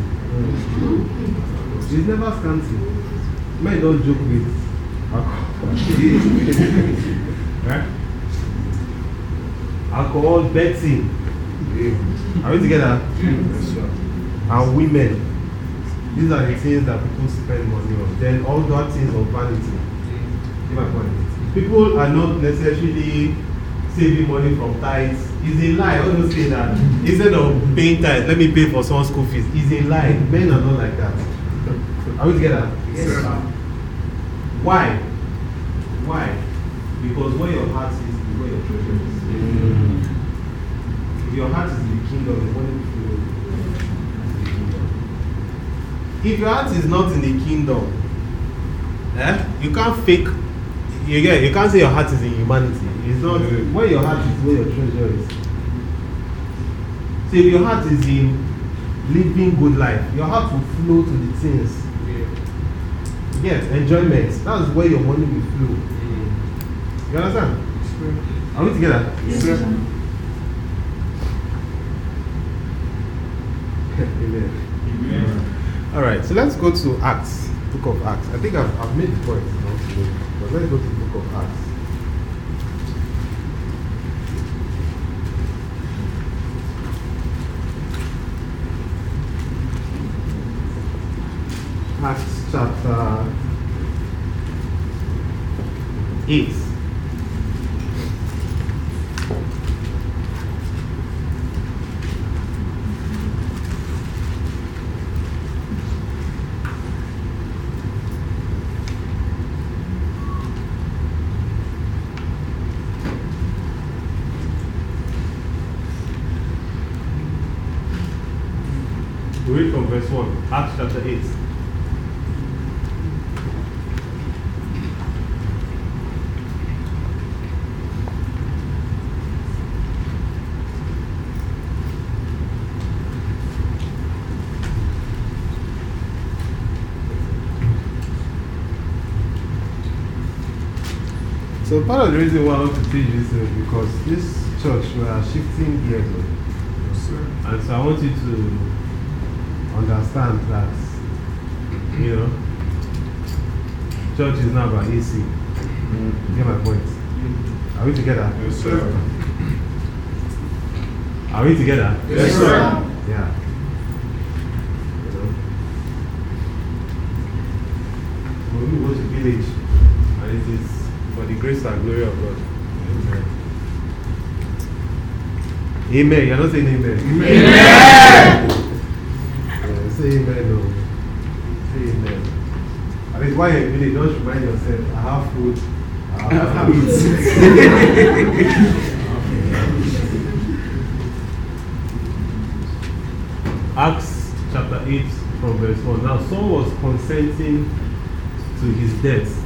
It's never scanty. Men don't joke with alcohol. Right? Alcohol, betting. Are we together? Yes, sir. And women. These are the things that people spend money on. Then all that things of vanity. Give my point. People are not necessarily saving money from tithes. It's a lie. I always say that instead of paying tithes, let me pay for someone's school fees. It's a lie. Men are not like that. Are we together? Yes, sir. Why? Why? Because where your heart is where your treasure is. If your heart is in the kingdom, the money will flow to the kingdom. If your heart is not in the kingdom, you can't fake. You can't say your heart is in humanity. It's not where your heart is where your treasure is. So if your heart is in living good life, your heart will flow to the things. Yes, enjoyment. That's where your money will flow. You understand? Are we together? Yes, sir. Amen. Alright, so let's go to Acts, book of Acts. I think I've made the point, but let's go to the book of Acts. Acts chapter 8. We read from verse 1, Acts chapter 8. So part of the reason why I want to teach this is because this church, we are shifting gears. Yes, sir. And so I want you to understand that, you know, church is not about AC. You get my point? Are we together? Yes, sir. Are we together? Yes, sir. Yeah. You know? When we go to village, and it is for the grace and glory of God. Amen. Amen. You're not saying amen. Amen. Yeah, say amen, no. Say amen. I mean, why you really don't remind yourself, I have food, I have habits. Acts chapter 8 from verse 1. Now Saul was consenting to his death.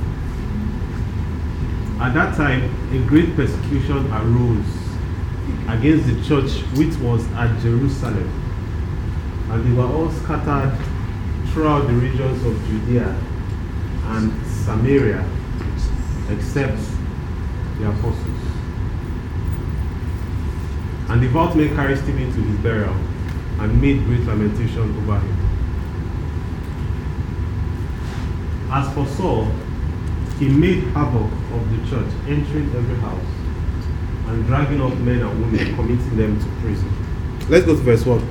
At that time, a great persecution arose against the church which was at Jerusalem, and they were all scattered throughout the regions of Judea and Samaria, except the apostles. And devout men carried Stephen to his burial and made great lamentation over him. As for Saul, he made havoc of the church, entering every house and dragging up men and women, committing them to prison. Let's go to verse 1.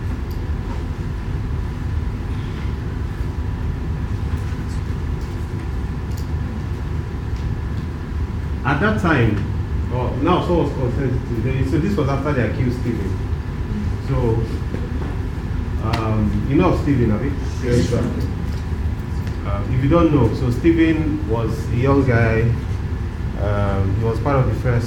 At that time, now Saul was consented. So this was after they accused Stephen. So, you know Stephen, have you? Yes, sir. If you don't know, so Stephen was a young guy. He was part of the first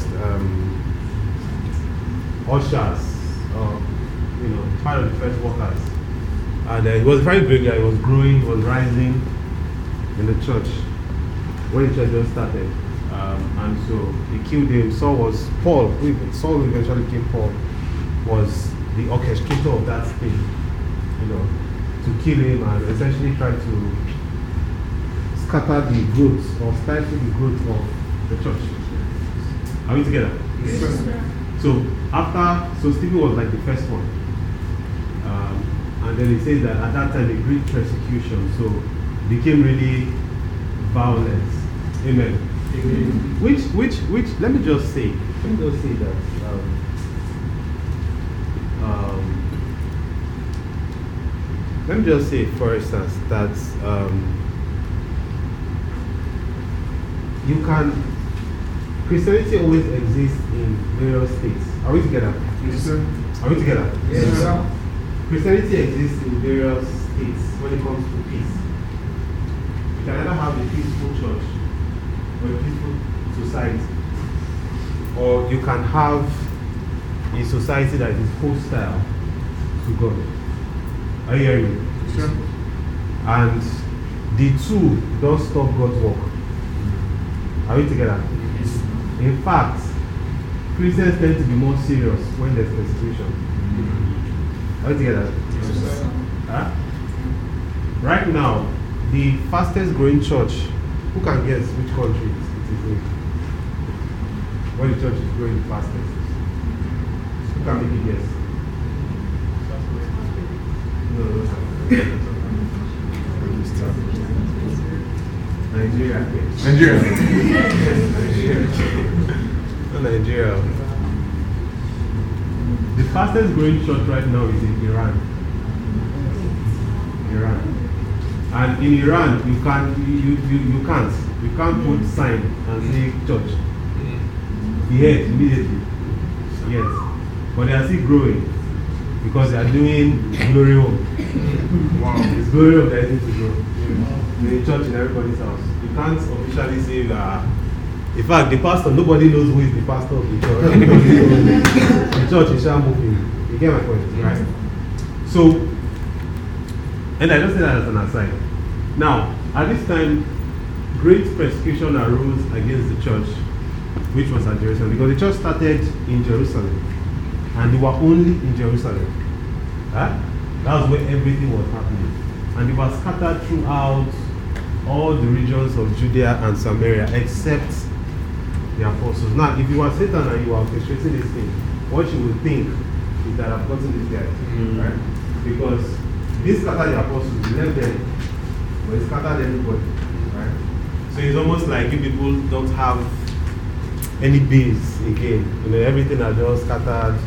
ushers, part of the first workers. And he was a very great guy. He was growing, he was rising in the church when the church just started. And so he killed him. Saul who eventually became Paul, was the orchestrator of that thing, to kill him and essentially try to scatter the growth or stifle the growth of the church. Are we together? Yes, sir. So Stephen was like the first one. And then he says that at that time a great persecution, so became really violent. Amen. Which let me just say that let me just say, for instance, that Christianity always exists in various states. Are we together? Yes, sir. Are we together? Yes, sir. Christianity exists in various states when it comes to peace. You can either have a peaceful church or a peaceful society, or you can have a society that is hostile to God. Are you hearing me? Yes, sir. And the two don't stop God's work. Are we together? Yes. In fact, Christians tend to be more serious when there's persecution. Are we together? Yes, sir. Huh? Right now, the fastest growing church, who can guess which country it is in? Where the church is growing the fastest? Who can make a guess? No. Nigeria. Nigeria. Not Nigeria. The fastest growing church right now is in Iran. And in Iran, you can't put sign and say church. Yes, immediately. Yes. But they are still growing because they are doing glory home. Wow. It's glory home that needs to grow. In the church in everybody's house. You can't officially say in fact, the pastor, nobody knows who is the pastor of the church. The church is moving. You get my point, right? So, and I just say that as an aside. Now, at this time, great persecution arose against the church, which was at Jerusalem, because the church started in Jerusalem, and they were only in Jerusalem. That was where everything was happening. And they were scattered throughout all the regions of Judea and Samaria, except the apostles. Now, if you are Satan and you are orchestrating this thing, what you would think is that I've gotten this guy, right? Because this scattered the apostles, he left them, but he scattered everybody, right? So it's almost like you people don't have any base again. Everything are just scattered.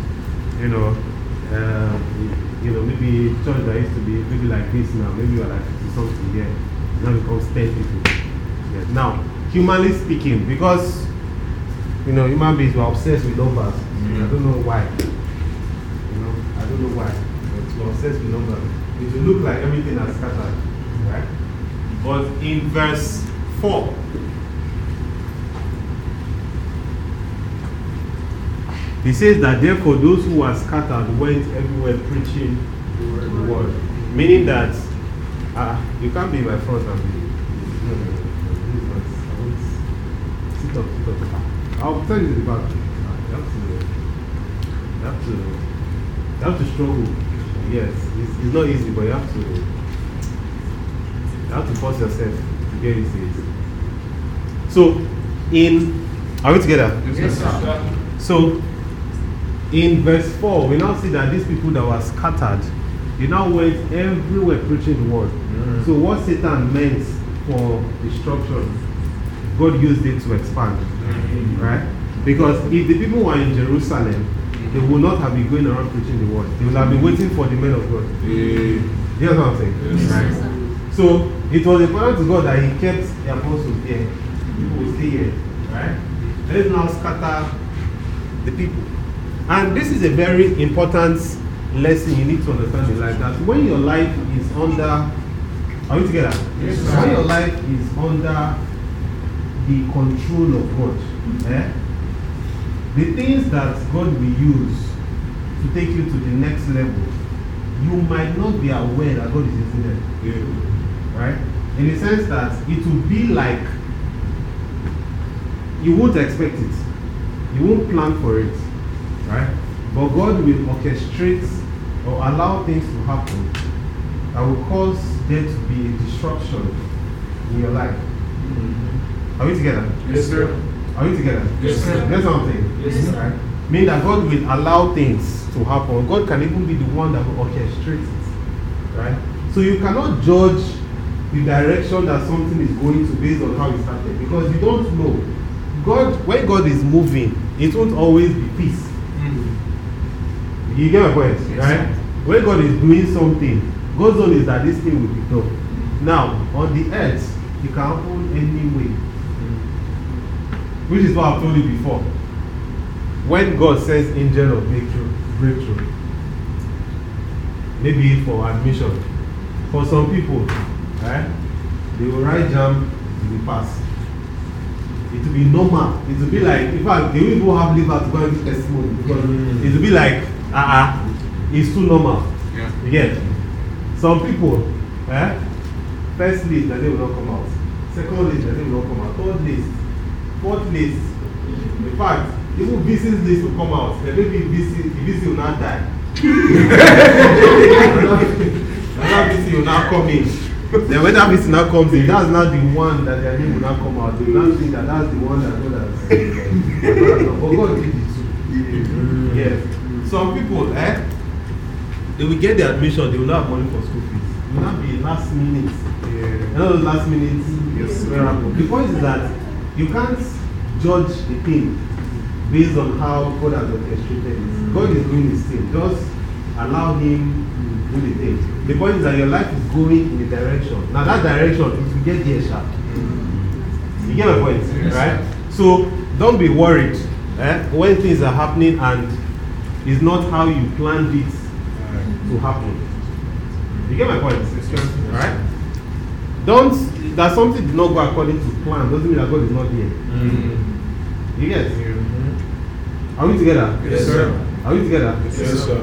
Maybe church that used to be maybe like this now, maybe you are like 50 something here. Now becomes 10 people. Yes. Now, humanly speaking, because human beings were obsessed with numbers. I don't know why. don't know why, but you're obsessed with numbers. It will look like everything has scattered, right? But in verse 4, he says that therefore those who were scattered went everywhere preaching the word. Meaning that you can't be in my front and be. No. Sit up. I'll tell you the back. You have to struggle. Yes, it's not easy, but you have to force yourself to get it. So, are we together? Yes, sir. So, in verse 4, we now see that these people that were scattered, they now went everywhere preaching the word. So what Satan meant for destruction, God used it to expand. Right? Because if the people were in Jerusalem, they would not have been going around preaching the word. They would have been waiting for the men of God. You know what I'm saying? Yes. Right? So it was important to God that He kept the apostles here. People will stay here. Right? Let's now scatter the people. And this is a very important lesson you need to understand in life, that when your life is under, are we together? Yes, sir. When your life is under the control of God, the things that God will use to take you to the next level, you might not be aware that God is using them. Right? In the sense that it will be like you won't expect it. You won't plan for it. Right? But God will orchestrate or allow things to happen that will cause there to be a disruption in your life. Are we together? Yes, sir. Are we together? Yes, sir. That's something. Yes, sir. Right? Meaning that God will allow things to happen. God can even be the one that will orchestrate it. Right? So you cannot judge the direction that something is going to based on how it started, because you don't know. When God is moving, it won't always be peace. You get my point, Yes, right? sir. When God is doing something, God's own is that this thing will be done. Now, on the earth, it can happen any way. Which is what I've told you before. When God says angel of breakthrough, maybe for admission, for some people, right? They will write jam, they will pass. It will be normal. It will be like, in fact, they will even have liver to go and give testimony, because it will be like, it's too normal. Yeah. You get? Some people, first list that they will not come out. Second list that they will not come out. Third list. Fourth list. In fact, even VC's list will come out. Then maybe VC will not die. Another VC will now come in. Then when that VC now comes in, that's not the one that their name will not come out. They will not think that that's the one that God has. But God did it too. Yes. Some people, they will get the admission, they will not have money for school fees. It will not be last minute. You know those last minute miracle. The point is that you can't judge the thing based on how God has orchestrated it. God is doing His thing. Just allow Him to do the thing. The point is that your life is going in a direction. Now that direction, it will get there sharp. You get my point, Yes. right? So don't be worried when things are happening and it's not how you planned it to happen. You get my point? Right? That something did not go according to plan doesn't mean that God is not there. You get? Are we together? Yes, sir. Are we together? Yes, sir.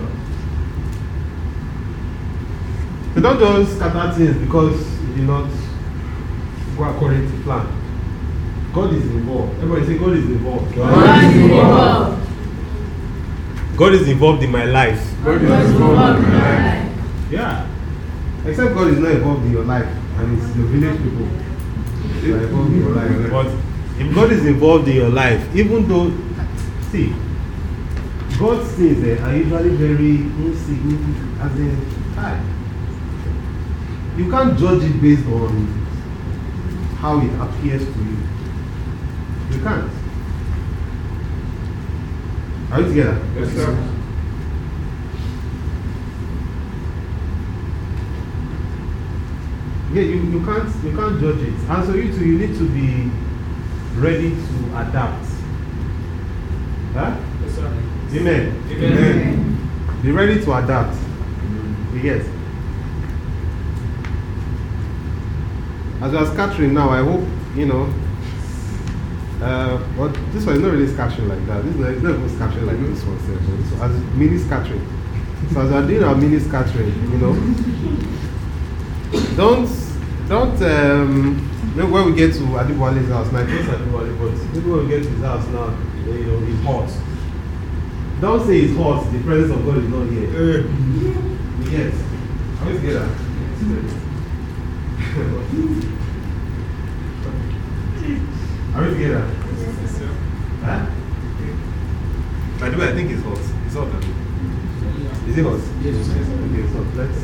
So don't just scatter things because it did not go according to plan. God is involved. Everybody say God is involved. God is involved. God is involved in my life. God is involved in my life. Yeah. Except God is not involved in your life, and it's the village people that are involved in your life. But if God is involved in your life, even though, see, God's things are usually very insignificant as in time. You can't judge it based on how it appears to you. You can't. Are we together? Yes, sir. Yeah, you can't judge it. And so you need to be ready to adapt. Huh? Yes, sir. Amen. Amen. Be ready to adapt. You get? As we are scattering now, I hope, but this one is not really scattering like that. This is not even scattering like this one. So as mini scattering. So as we are doing our mini scattering, don't maybe when we get to Adibwale's house, my place Adibwale, but maybe when we get to his house now, it's hot. Don't say it's hot, the presence of God is not here. Yes. Are we together? Are we together? Huh? By the way, I think it's hot. It's hot. Is it hot? Yes. Okay, so let's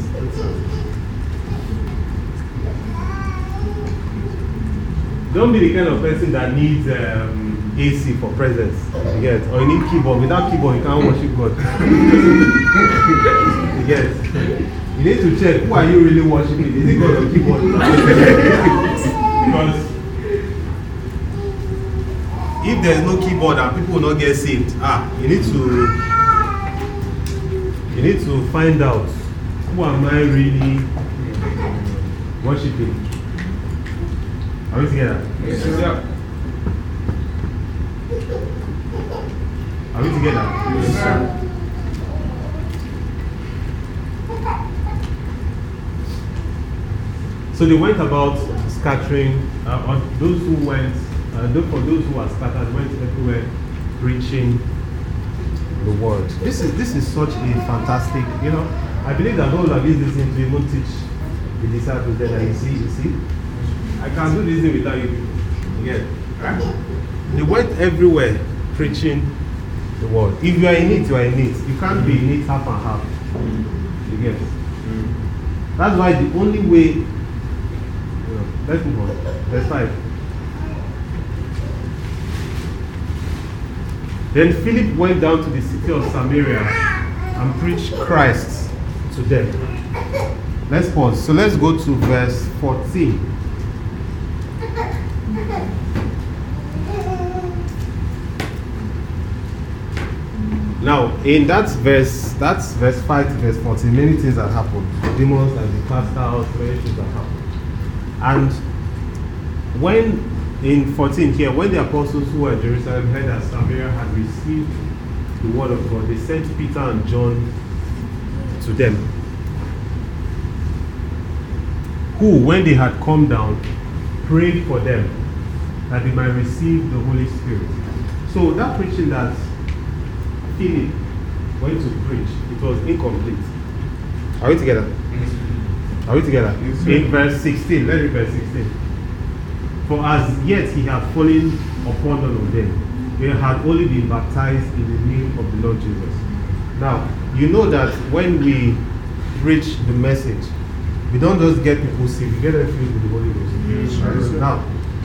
don't be the kind of person that needs AC for presence. You get? Or you need keyboard. Without keyboard, you can't worship God. You get? You need to check, who are you really worshiping? Is it God or keyboard? Because if there is no keyboard and people will not get saved, you need to find out, who am I really worshiping? Are we together? Yes, sir. Are we together? Yes, sir. So they went about scattering, those who went, for those who are scattered, went everywhere preaching the word. This is such a fantastic, I believe that all of these listening to even teach the disciples that you see, I can't do this thing without you. Again, right? They went everywhere preaching the word. If you are in it, you are in it. You can't be in it half and half. You get it? That's why the only way, let's move on. Verse 5. Then Philip went down to the city of Samaria and preached Christ to them. Let's pause. So let's go to verse 14. Now, in that verse 5 to verse 14, many things have happened. Demons and the cast out, many things have happened. And when, in 14 here, when the apostles who were at Jerusalem heard that Samaria had received the word of God, they sent Peter and John to them, who, when they had come down, prayed for them that they might receive the Holy Spirit. So that preaching that Philip went to preach, it was incomplete. Are we together? Are we together? Yes, in verse 16, let's read verse 16. For as yet he had fallen upon none of them. They had only been baptized in the name of the Lord Jesus. Now, you know that when we preach the message, we don't just get people saved, we get them filled with the Holy Ghost. Yes, Right? yes, Now,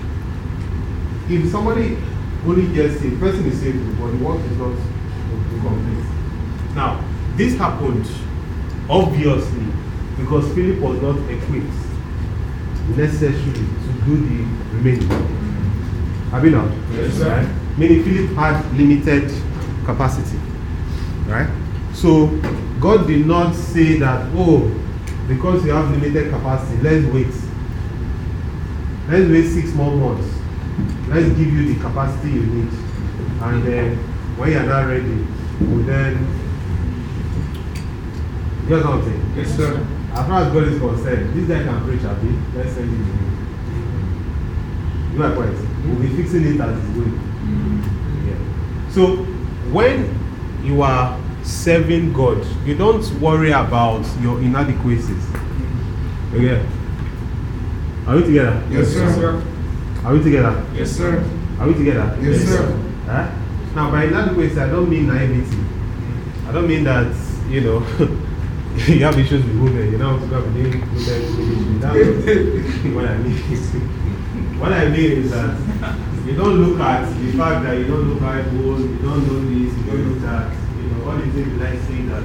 if somebody only gets saved, person is saved, but the work is not complete. Now, this happened obviously because Philip was not equipped necessarily to do the remaining. Have you know? Yes, sir. Right? Meaning Philip had limited capacity. Right? So God did not say that, because you have limited capacity, let's wait. Let's wait 6 more months. Let's give you the capacity you need. And then when you are not ready, we'll then. You know what I'm saying? Yes, sir. As far as God is concerned, this guy can preach a bit. Let's send him to me. You are point. We'll be fixing it as it's going. Yeah. So when you are serving God, you don't worry about your inadequacies. Okay? Are we together? Yes, sir. Are we together? Yes, sir. Are we together? Yes, sir. Huh? Now, by inadequacy, I don't mean naivety. I don't mean that, you have issues with women. You know, to go with women. That's what I mean. What I mean is that you don't look at the fact that you don't look at Bible, you don't know this, you don't look at, all the things you like saying that,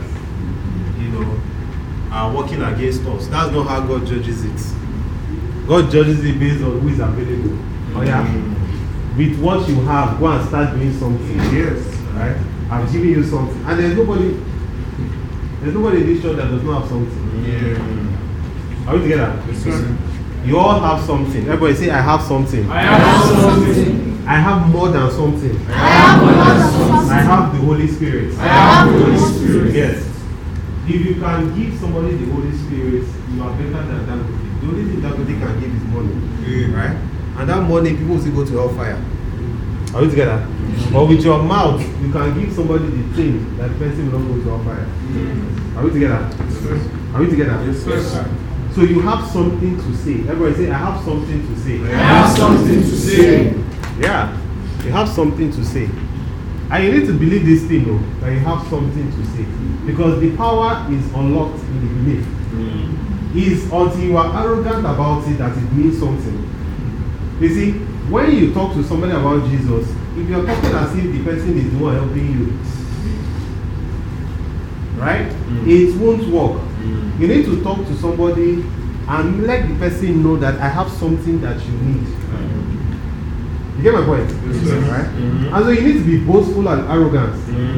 are working against us. That's not how God judges it. God judges it based on who is available. Oh yeah? With what you have, go and start doing something. Yes. Right? I'm giving you something. And there's nobody, There's nobody in this church that does not have something. Yeah. Are we together? Yes, sir. You all have something. Everybody say, I have something. I have something. I have more than something. I have more than something. I have the Holy Spirit. I have the Holy Spirit. Yes. If you can give somebody the Holy Spirit, you are better than Dangote. The only thing Dangote can give is money. Yeah. Right? And that money, people will still go to hellfire. Are we together? But with your mouth, you can give somebody the thing that the person will not go to hellfire. Are we together? Yes, sir. Are we together? Yes, sir. So you have something to say. Everybody say, I have something to say. I have something to say. Yeah, you have something to say. And you need to believe this thing, though, that you have something to say. Because the power is unlocked in the belief. It's until you are arrogant about it that it means something. You see, when you talk to somebody about Jesus, if you're talking as if the person is the one helping you, right? It won't work. You need to talk to somebody and let the person know that I have something that you need. You get my point? Yes, sir. Right? And so you need to be boastful and arrogant.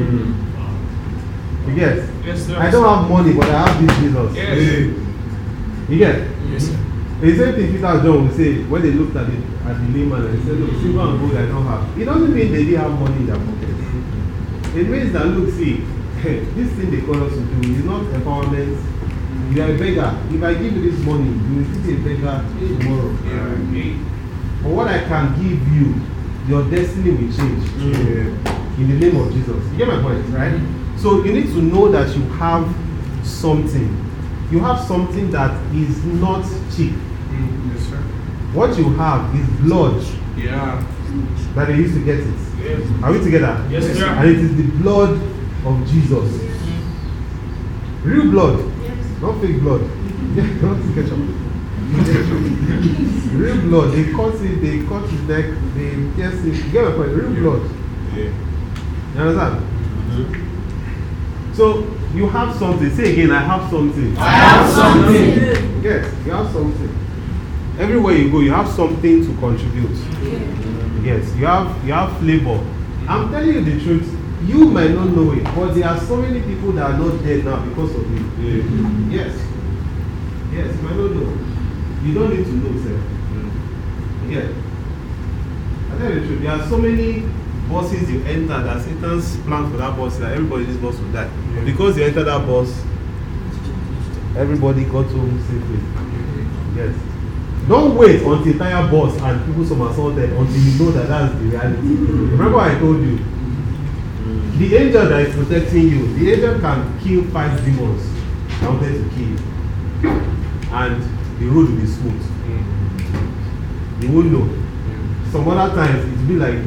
You get? Yes, sir. I don't have money, but I have this Jesus. Yes. You get? Yes, sir. The same thing Peter and John will say when they looked at the layman and they said, look, silver and gold I don't have. It doesn't mean they didn't have money in their pocket. It means that, look, see, this thing they call us to do is not empowerment. You are a beggar. If I give you this money, you will still be a beggar tomorrow. But what I can give you, your destiny will change in the name of Jesus. You get my point, right? So you need to know that you have something. You have something that is not cheap. Yes, sir. What you have is blood Yeah. that they used to get it. Yes. Are we together? Yes, sir. And it is the blood of Jesus. Real blood. Not fake blood. Not ketchup. Real blood. They cut it, they cut his neck, they pierce it. You get my point? Real blood. Yeah. You understand? So you have something. Say again, I have something. I have something. Yes, you have something. Everywhere you go, you have something to contribute. Yes, you have flavor. I'm telling you the truth. You might not know it, but there are so many people that are not dead now because of you. Yes. Yes, you might not know. You don't need to know, sir. Yeah. I tell you the truth. There are so many buses you enter that Satan's plan for that bus that everybody in this bus will die. Because you enter that bus, everybody got home safely. Yes. Don't wait until the entire bus and people somersaulted until you know that that's the reality. Remember I told you, the angel that is protecting you, the angel can kill 5 demons that wanted to kill you. And the road will be smooth. You won't know. Some other times it will be like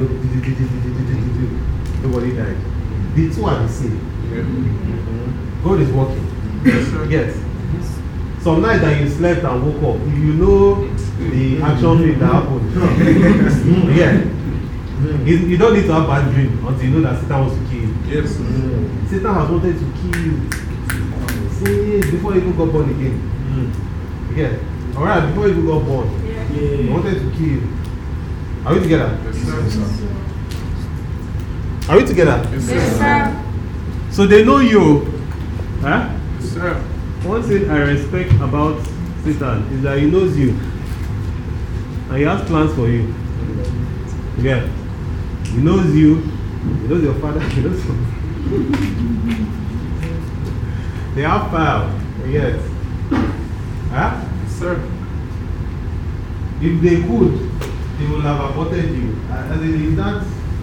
nobody died. The two are the same. God is working. Yes. Some night that you slept and woke up, if you know the action thing that happened, yeah. You don't need to have bad dream until you know that Satan wants to kill you. Yes. Satan has wanted to kill you. See, before you even got born again. Yeah. Alright, before you even got born. He wanted to kill you. Are we together? Yes, sir. Are we together? Yes, sir. So they know you. Huh? Yes, sir. One thing I respect about Satan is that he knows you. And he has plans for you. Yeah. He knows you. He knows your father. He knows you. They have file. Yes. Huh? Yes, sir. If they could, they would have aborted you. As it is that,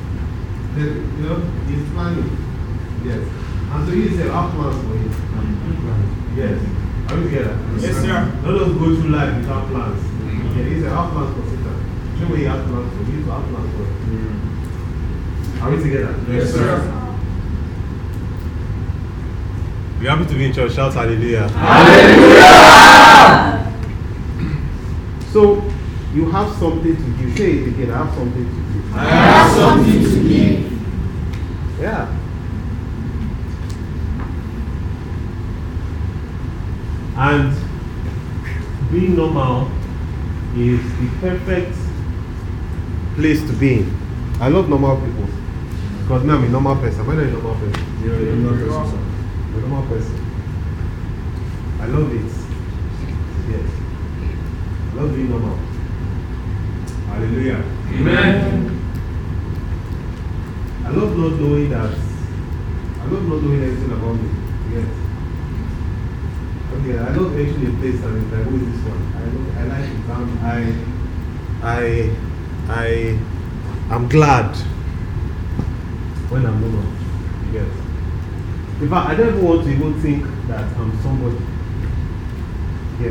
he's planning. Yes. And so he said, have plans for you. Yes. Are we together? Yes, sir. Let us go through life without plans. Yeah, he said, have plans for Satan. Show me he has plans for you, to have plans for you. Are we together? Yes, sir. We're happy to be in church. Shout hallelujah. Hallelujah. So, you have something to give. Say it again. I have something to give. I have something to give. Yeah. And being normal is the perfect place to be in. I love normal people. Because now I'm a normal person. Am I not a normal person? You're a normal person. I'm a normal person. I love it. Yes. I love being normal. Hallelujah. Amen. I love not knowing that. I love not knowing anything about me. Yes. Okay, I love actually a place and it's like, who is this one? I like it. I'm glad when I'm normal. Yes. In fact, I don't even want to even think that I'm somebody. Yes,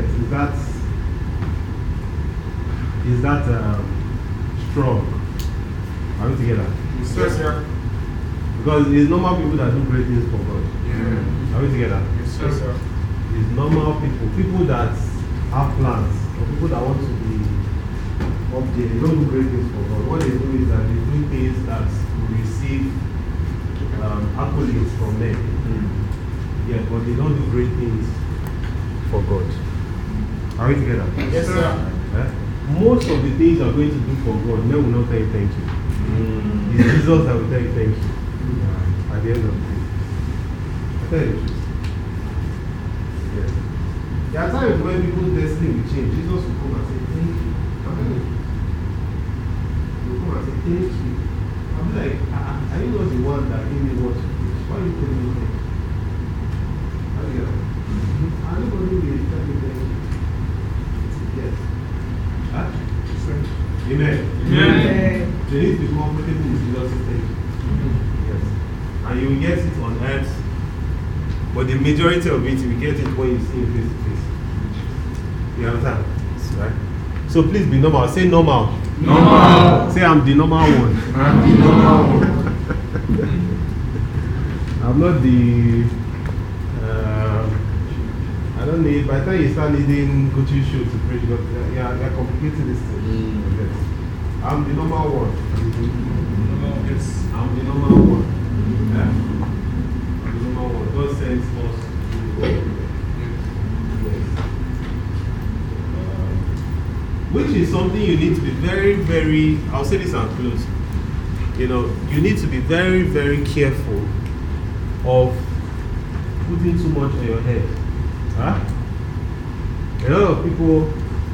is that strong? Are we together? Yes, sir. Because it's normal people that do great things for God. Yeah. Are we together? Yes, sir. It's normal people that have plans, or people that want to be up there. They don't do great things for God. What they do is that they do things that will receive accolades from men. Yeah, but they don't do great things for God. Are we together? Yes, sir. Most of the things you are going to do for God, men will not tell you thank you. It's Jesus that will tell you thank you at the end of the day. I tell you the truth. Yes. There are times when people's destiny will change. Jesus will come and say thank you. He will come and say thank you. I'll be like, are you not the one that gave me what to preach? Why are you telling me thank you? Anybody will tell me thank you. Yes. Huh? Amen. Amen. They need to be comfortable with Jesus' thank you. Yes. And you will get it on earth, but the majority of it, you will get it when you see it face to face. You understand? Right? So please be normal. Say normal. Normal. Say I'm the normal one. I'm the normal one. I'm not the. I don't need. By the time you start needing go to show to preach, but you're complicating this thing. Yes. I'm the normal one. Yes. I'm the normal one. Yeah. I'm the normal one. God sends us to the world. Yes. Which is something you need to be very, very, I'll say this and close. You know, you need to be very, very careful of putting too much on your head. Huh? A lot of people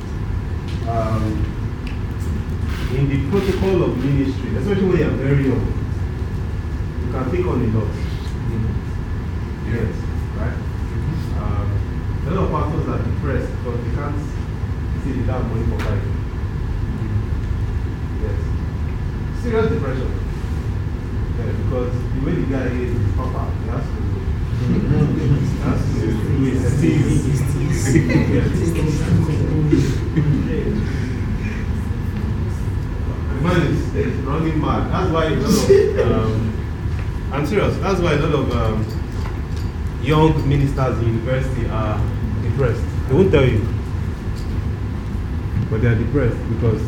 in the protocol of ministry, especially when you are very young, you can take on a lot. Yes, right? A lot of pastors are depressed because they can't see without money for life. Yes. Serious depression. Yeah, because the way the guy is proper, he has to man is running mad. That's why a lot of, I'm serious, that's why a lot of young ministers in university are depressed. They won't tell you, but they are depressed because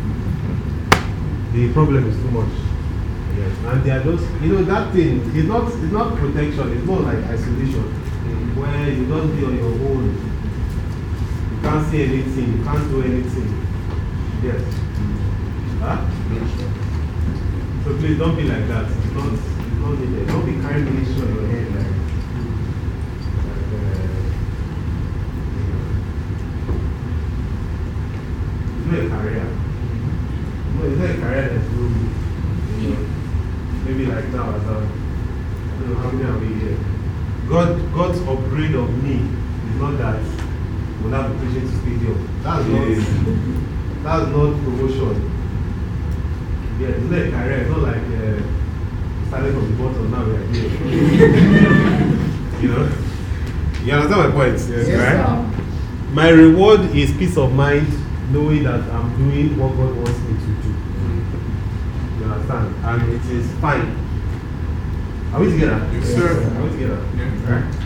the problem is too much. Yes, and they are just, that thing, it's not protection, it's more like isolation, where you don't be on your own. You can't see anything, you can't do anything. Yes. Huh? So please don't be like that. It's not needed. Don't be carrying the issue on your head like it's not a career. No, it's not a career that's good. Maybe like now, as I don't know how many are we here. God's upgrade of me is not that we'll have a preaching to stadium. That's not promotion. Yeah, it's not a career. It's not like we started from the bottom, now we are here. You understand my point? Yes, right? My reward is peace of mind, knowing that I'm doing what God wants me to do. You understand? And it is fine. Are we together? Yes, sir. Are we together? Yeah. Right?